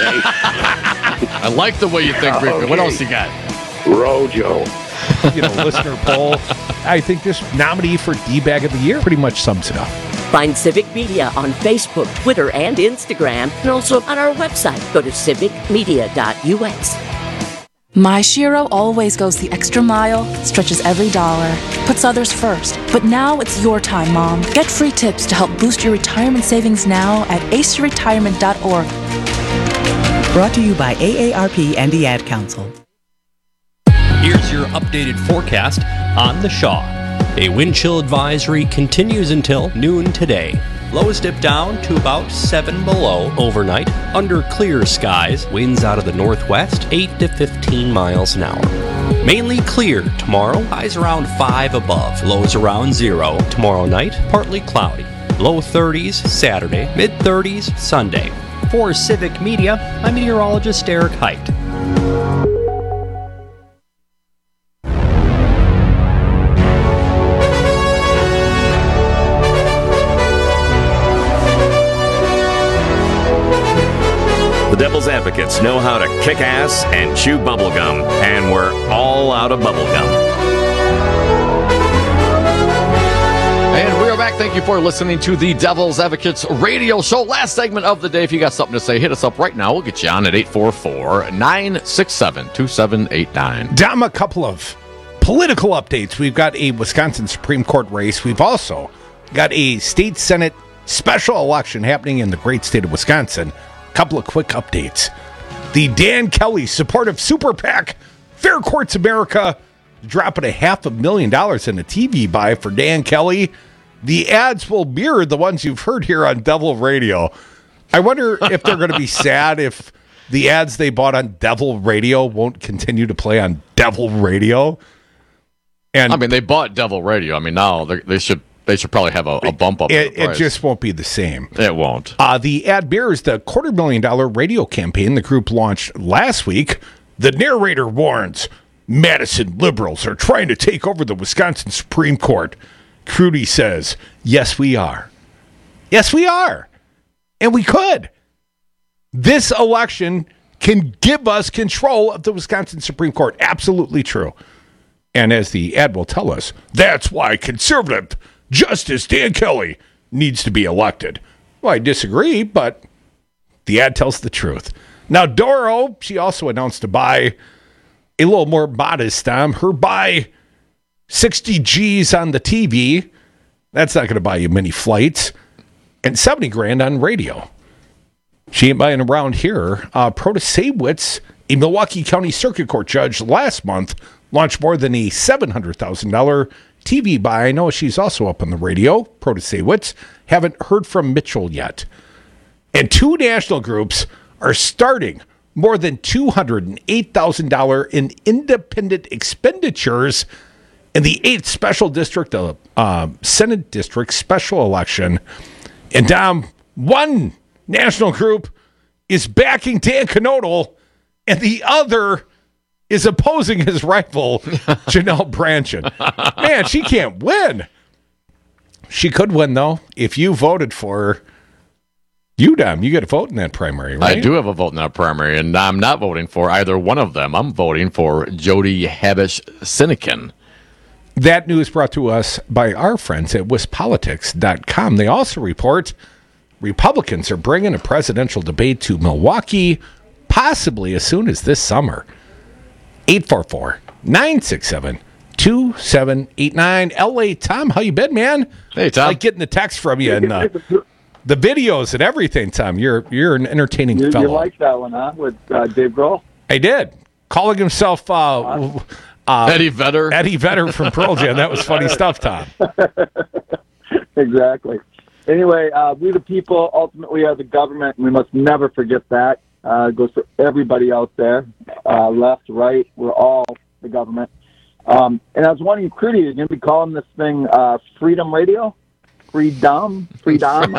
I like the way you think, Rick. Okay. What else you got? Rojo. You know, listener poll. I think this nominee for D-Bag of the Year pretty much sums it up. Find Civic Media on Facebook, Twitter, and Instagram, and also on our website. Go to civic media dot u s. My Shiro always goes the extra mile, stretches every dollar, puts others first. But now it's your time, Mom. Get free tips to help boost your retirement savings now at ace your retirement dot org. Brought to you by A A R P and the Ad Council. Here's your updated forecast on the Shaw. A wind chill advisory continues until noon today. Lows dip down to about seven below overnight. Under clear skies, winds out of the northwest, eight to fifteen miles an hour. Mainly clear tomorrow, highs around five above, lows around zero. Tomorrow night, partly cloudy. Low thirties Saturday, mid thirties Sunday. For Civic Media, I'm meteorologist Eric Height. The Devil's Advocates know how to kick ass and chew bubblegum, and we're all out of bubblegum. And we are back. Thank you for listening to the Devil's Advocates radio show. Last segment of the day. If you got something to say, hit us up right now. We'll get you on at eight four four, nine six seven, two seven eight nine. Dom, a couple of political updates. We've got a Wisconsin Supreme Court race. We've also got a state Senate special election happening in the great state of Wisconsin. Couple of quick updates. The Dan Kelly supportive super PAC, Fair Courts America, dropping a half a million dollars in a T V buy for Dan Kelly. The ads will mirror the ones you've heard here on Devil Radio. I wonder if they're going to be sad if the ads they bought on Devil Radio won't continue to play on Devil Radio. And I mean, they bought Devil Radio. I mean, now they should They should probably have a, a bump up. It, it just won't be the same. It won't. Uh, the ad mirrors the quarter million dollar radio campaign the group launched last week. The narrator warns Madison liberals are trying to take over the Wisconsin Supreme Court. Crudy says, yes, we are. Yes, we are. And we could. This election can give us control of the Wisconsin Supreme Court. Absolutely true. And as the ad will tell us, that's why conservative Justice Dan Kelly needs to be elected. Well, I disagree, but the ad tells the truth. Now, Doro, she also announced to buy a little more modest, um, her buy sixty G's on the T V. That's not going to buy you many flights. And seventy grand on radio. She ain't buying around here. Uh, Protasewicz, a Milwaukee County Circuit Court judge last month, launched more than a seven hundred thousand dollars T V buy. I know she's also up on the radio, Protasewicz. Haven't heard from Mitchell yet. And two national groups are starting more than two hundred eight thousand dollars in independent expenditures in the eighth Special District, uh, uh, Senate District Special Election. And Dom, one national group is backing Dan Knodel, and the other is opposing his rival, Janelle Brandtjen. Man, she can't win. She could win, though. If you voted for her, you, Dom, you get a vote in that primary, right? I do have a vote in that primary, and I'm not voting for either one of them. I'm voting for Jody Habush-Sinekin. That news brought to us by our friends at wis politics dot com. They also report Republicans are bringing a presidential debate to Milwaukee, possibly as soon as this summer. eight four four, nine six seven, two seven eight nine. L A Tom, how you been, man? Hey, Tom. Like getting the text from you and uh, the videos and everything, Tom. You're you're an entertaining you, fellow. You liked that one, huh, with uh, Dave Grohl? I did. Calling himself uh, uh, Eddie Vedder. Eddie Vedder from Pearl Jam. That was funny stuff, Tom. Exactly. Anyway, uh, we the people ultimately are the government, and we must never forget that. Uh, it goes for everybody out there, uh, left, right. We're all the government. Um, and I was wondering, Crudy, you're going to be calling this thing uh, Freedom Radio? Freedom? Freedom?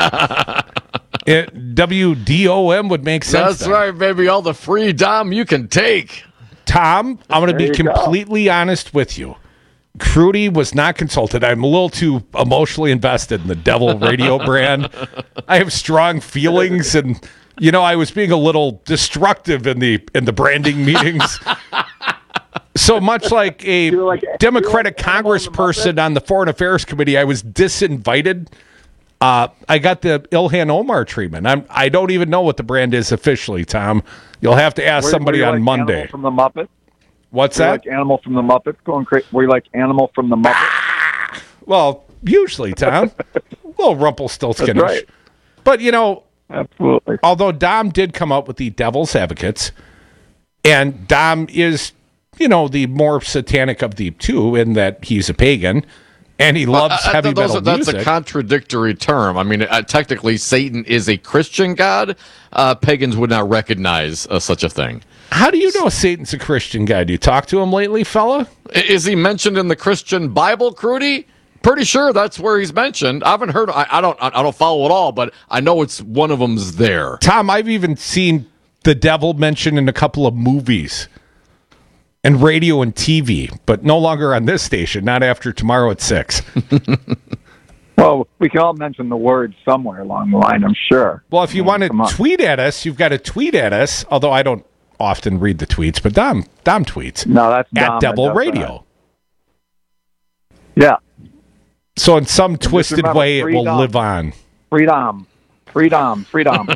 It, W D O M would make sense. That's then. Right, baby. All the freedom you can take. Tom, I'm going to be completely go. honest with you. Crudy was not consulted. I'm a little too emotionally invested in the Devil Radio brand. I have strong feelings, and you know, I was being a little destructive in the in the branding meetings. So much like a like, Democratic congressperson on the Foreign Affairs Committee, I was disinvited. Uh, I got the Ilhan Omar treatment. I'm, I don't even know what the brand is officially, Tom. You'll have to ask were, somebody were you on like Monday. Animal from the Muppets? What's were that? You like Animal from the Muppets going crazy? Were you like Animal from the Muppets? Well, usually, Tom. A little Rumpelstiltskin-ish. That's right. But, you know, absolutely. Although Dom did come up with the Devil's Advocates, and Dom is, you know, the more satanic of the two in that he's a pagan, and he loves uh, heavy those metal are, that's music. That's a contradictory term. I mean, uh, technically, Satan is a Christian god. Uh, pagans would not recognize uh, such a thing. How do you know Satan's a Christian guy? Do you talk to him lately, fella? Is he mentioned in the Christian Bible, Crudy? Pretty sure that's where he's mentioned. I haven't heard. I, I don't. I don't follow it all, but I know it's one of them's there. Tom, I've even seen the devil mentioned in a couple of movies and radio and T V, but no longer on this station. Not after tomorrow at six. Well, we can all mention the word somewhere along the line, I'm sure. Well, if you want to tweet at us, you've got to tweet at us. Although I don't often read the tweets, but Dom Dom tweets. No, that's at Dom Devil that does Radio. That. Yeah. So in some twisted remember, way, it will freedom. live on. Freedom, freedom, freedom.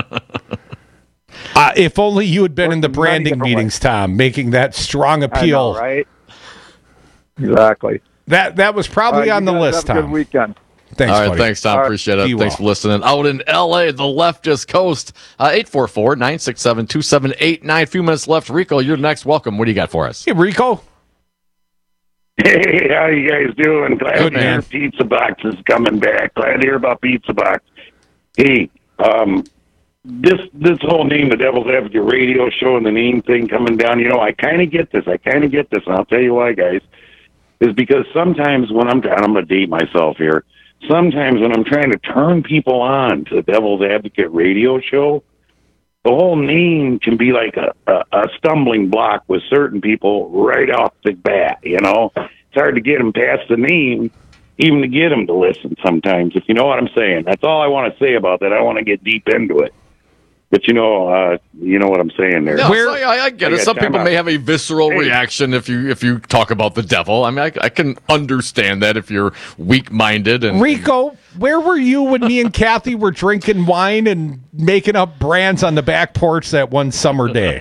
uh, if only you had been in the branding meetings, ways. Tom, making that strong appeal. I know, right? Exactly. That that was probably uh, on the list, have Tom. A good weekend. Thanks, All right, buddy. thanks, Tom. All Appreciate right. it. Thanks well. for listening. Out in L A, the leftist coast, uh, eight four four, nine six seven, two seven eight nine. A few minutes left. Rico, you're next. Welcome. What do you got for us? Hey, Rico. Hey, how you guys doing? Glad Good, to hear man. Pizza Box is coming back. Glad to hear about Pizza Box. Hey, um, this this whole name, the Devil's Advocate radio show and the name thing coming down, you know, I kind of get this. I kind of get this, and I'll tell you why, guys. Is because sometimes when I'm, and I'm going to date myself here, sometimes when I'm trying to turn people on to the Devil's Advocate radio show, the whole name can be like a, a, a stumbling block with certain people right off the bat, you know? It's hard to get them past the name, even to get them to listen sometimes, if you know what I'm saying. That's all I want to say about that. I don't want to get deep into it. But you know, uh, you know what I'm saying there. No, so I, I get I it. Some people out. may have a visceral Hey. reaction if you if you talk about the devil. I mean, I, I can understand that if you're weak-minded. And Rico, where were you when me and Kathy were drinking wine and making up brands on the back porch that one summer day?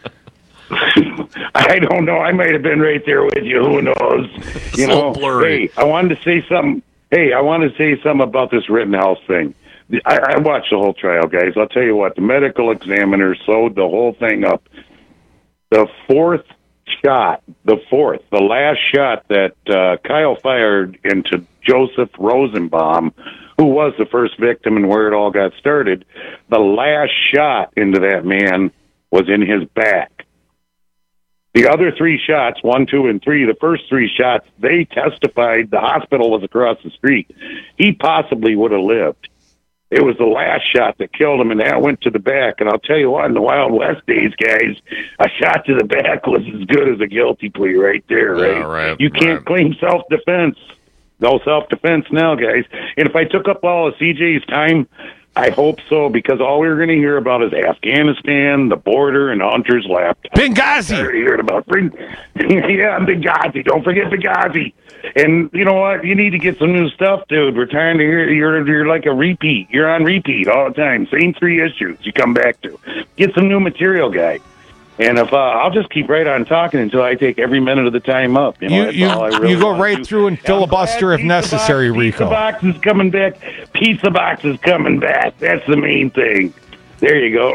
I don't know. I might have been right there with you. Who knows? You So know. blurry. Hey, I wanted to say something. Hey, I wanted to say something about this Rittenhouse thing. I, I watched the whole trial, guys. I'll tell you what. The medical examiner sewed the whole thing up. The fourth shot, the fourth, the last shot that uh, Kyle fired into Joseph Rosenbaum, who was the first victim and where it all got started, the last shot into that man was in his back. The other three shots, one, two, and three, the first three shots, they testified the hospital was across the street. He possibly would have lived. It was the last shot that killed him, and that went to the back. And I'll tell you what, in the Wild West days, guys, a shot to the back was as good as a guilty plea right there, right? Yeah, right, you can't right. claim self-defense. No self-defense now, guys. And if I took up all of C J's time, I hope so, because all we were going to hear about is Afghanistan, the border, and Hunter's laptop. Benghazi! I already heard about bring, yeah, Benghazi. Don't forget Benghazi. And you know what? You need to get some new stuff, dude. We're trying to hear you're you're like a repeat. You're on repeat all the time. Same three issues you come back to. Get some new material, guy. And if uh, I'll just keep right on talking until I take every minute of the time up. You know, You that's you, all I really you go want right to. through and I'm filibuster glad if Pizza necessary, Box, Rico. Pizza Box is coming back. Pizza Box is coming back. That's the main thing. There you go.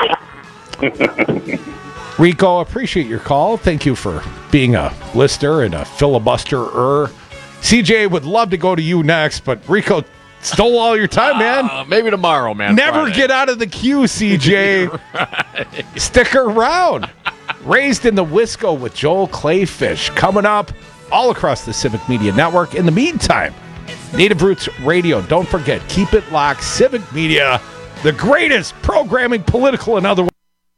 Rico, appreciate your call. Thank you for being a listener and a filibusterer. C J would love to go to you next, but Rico stole all your time, man. Uh, maybe tomorrow, man. Never Friday. get out of the queue, C J. Right. Stick around. Raised in the Wisco with Joel Clayfish coming up all across the Civic Media Network. In the meantime, Native Roots Radio. Don't forget, keep it locked. Civic Media, the greatest programming, political, and other.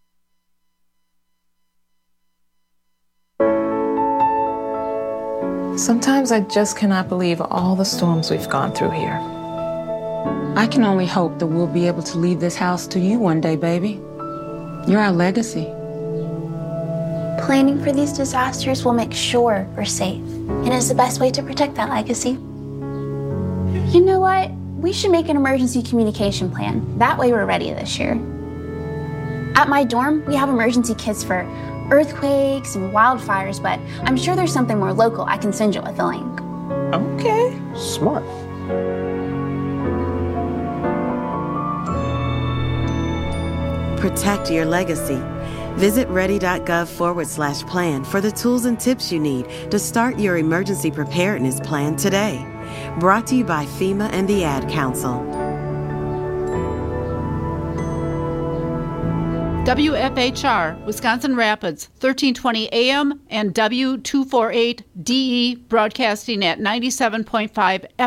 Sometimes I just cannot believe all the storms we've gone through here. I can only hope that we'll be able to leave this house to you one day, baby. You're our legacy. Planning for these disasters will make sure we're safe, and is the best way to protect that legacy. You know what? We should make an emergency communication plan. That way we're ready this year. At my dorm, we have emergency kits for earthquakes and wildfires, but I'm sure there's something more local I can send you with a link. Okay. Smart. Protect your legacy. Visit ready.gov forward slash plan for the tools and tips you need to start your emergency preparedness plan today. Brought to you by FEMA and the Ad Council. W F H R, Wisconsin Rapids, thirteen twenty A M and W two forty-eight D E broadcasting at ninety-seven point five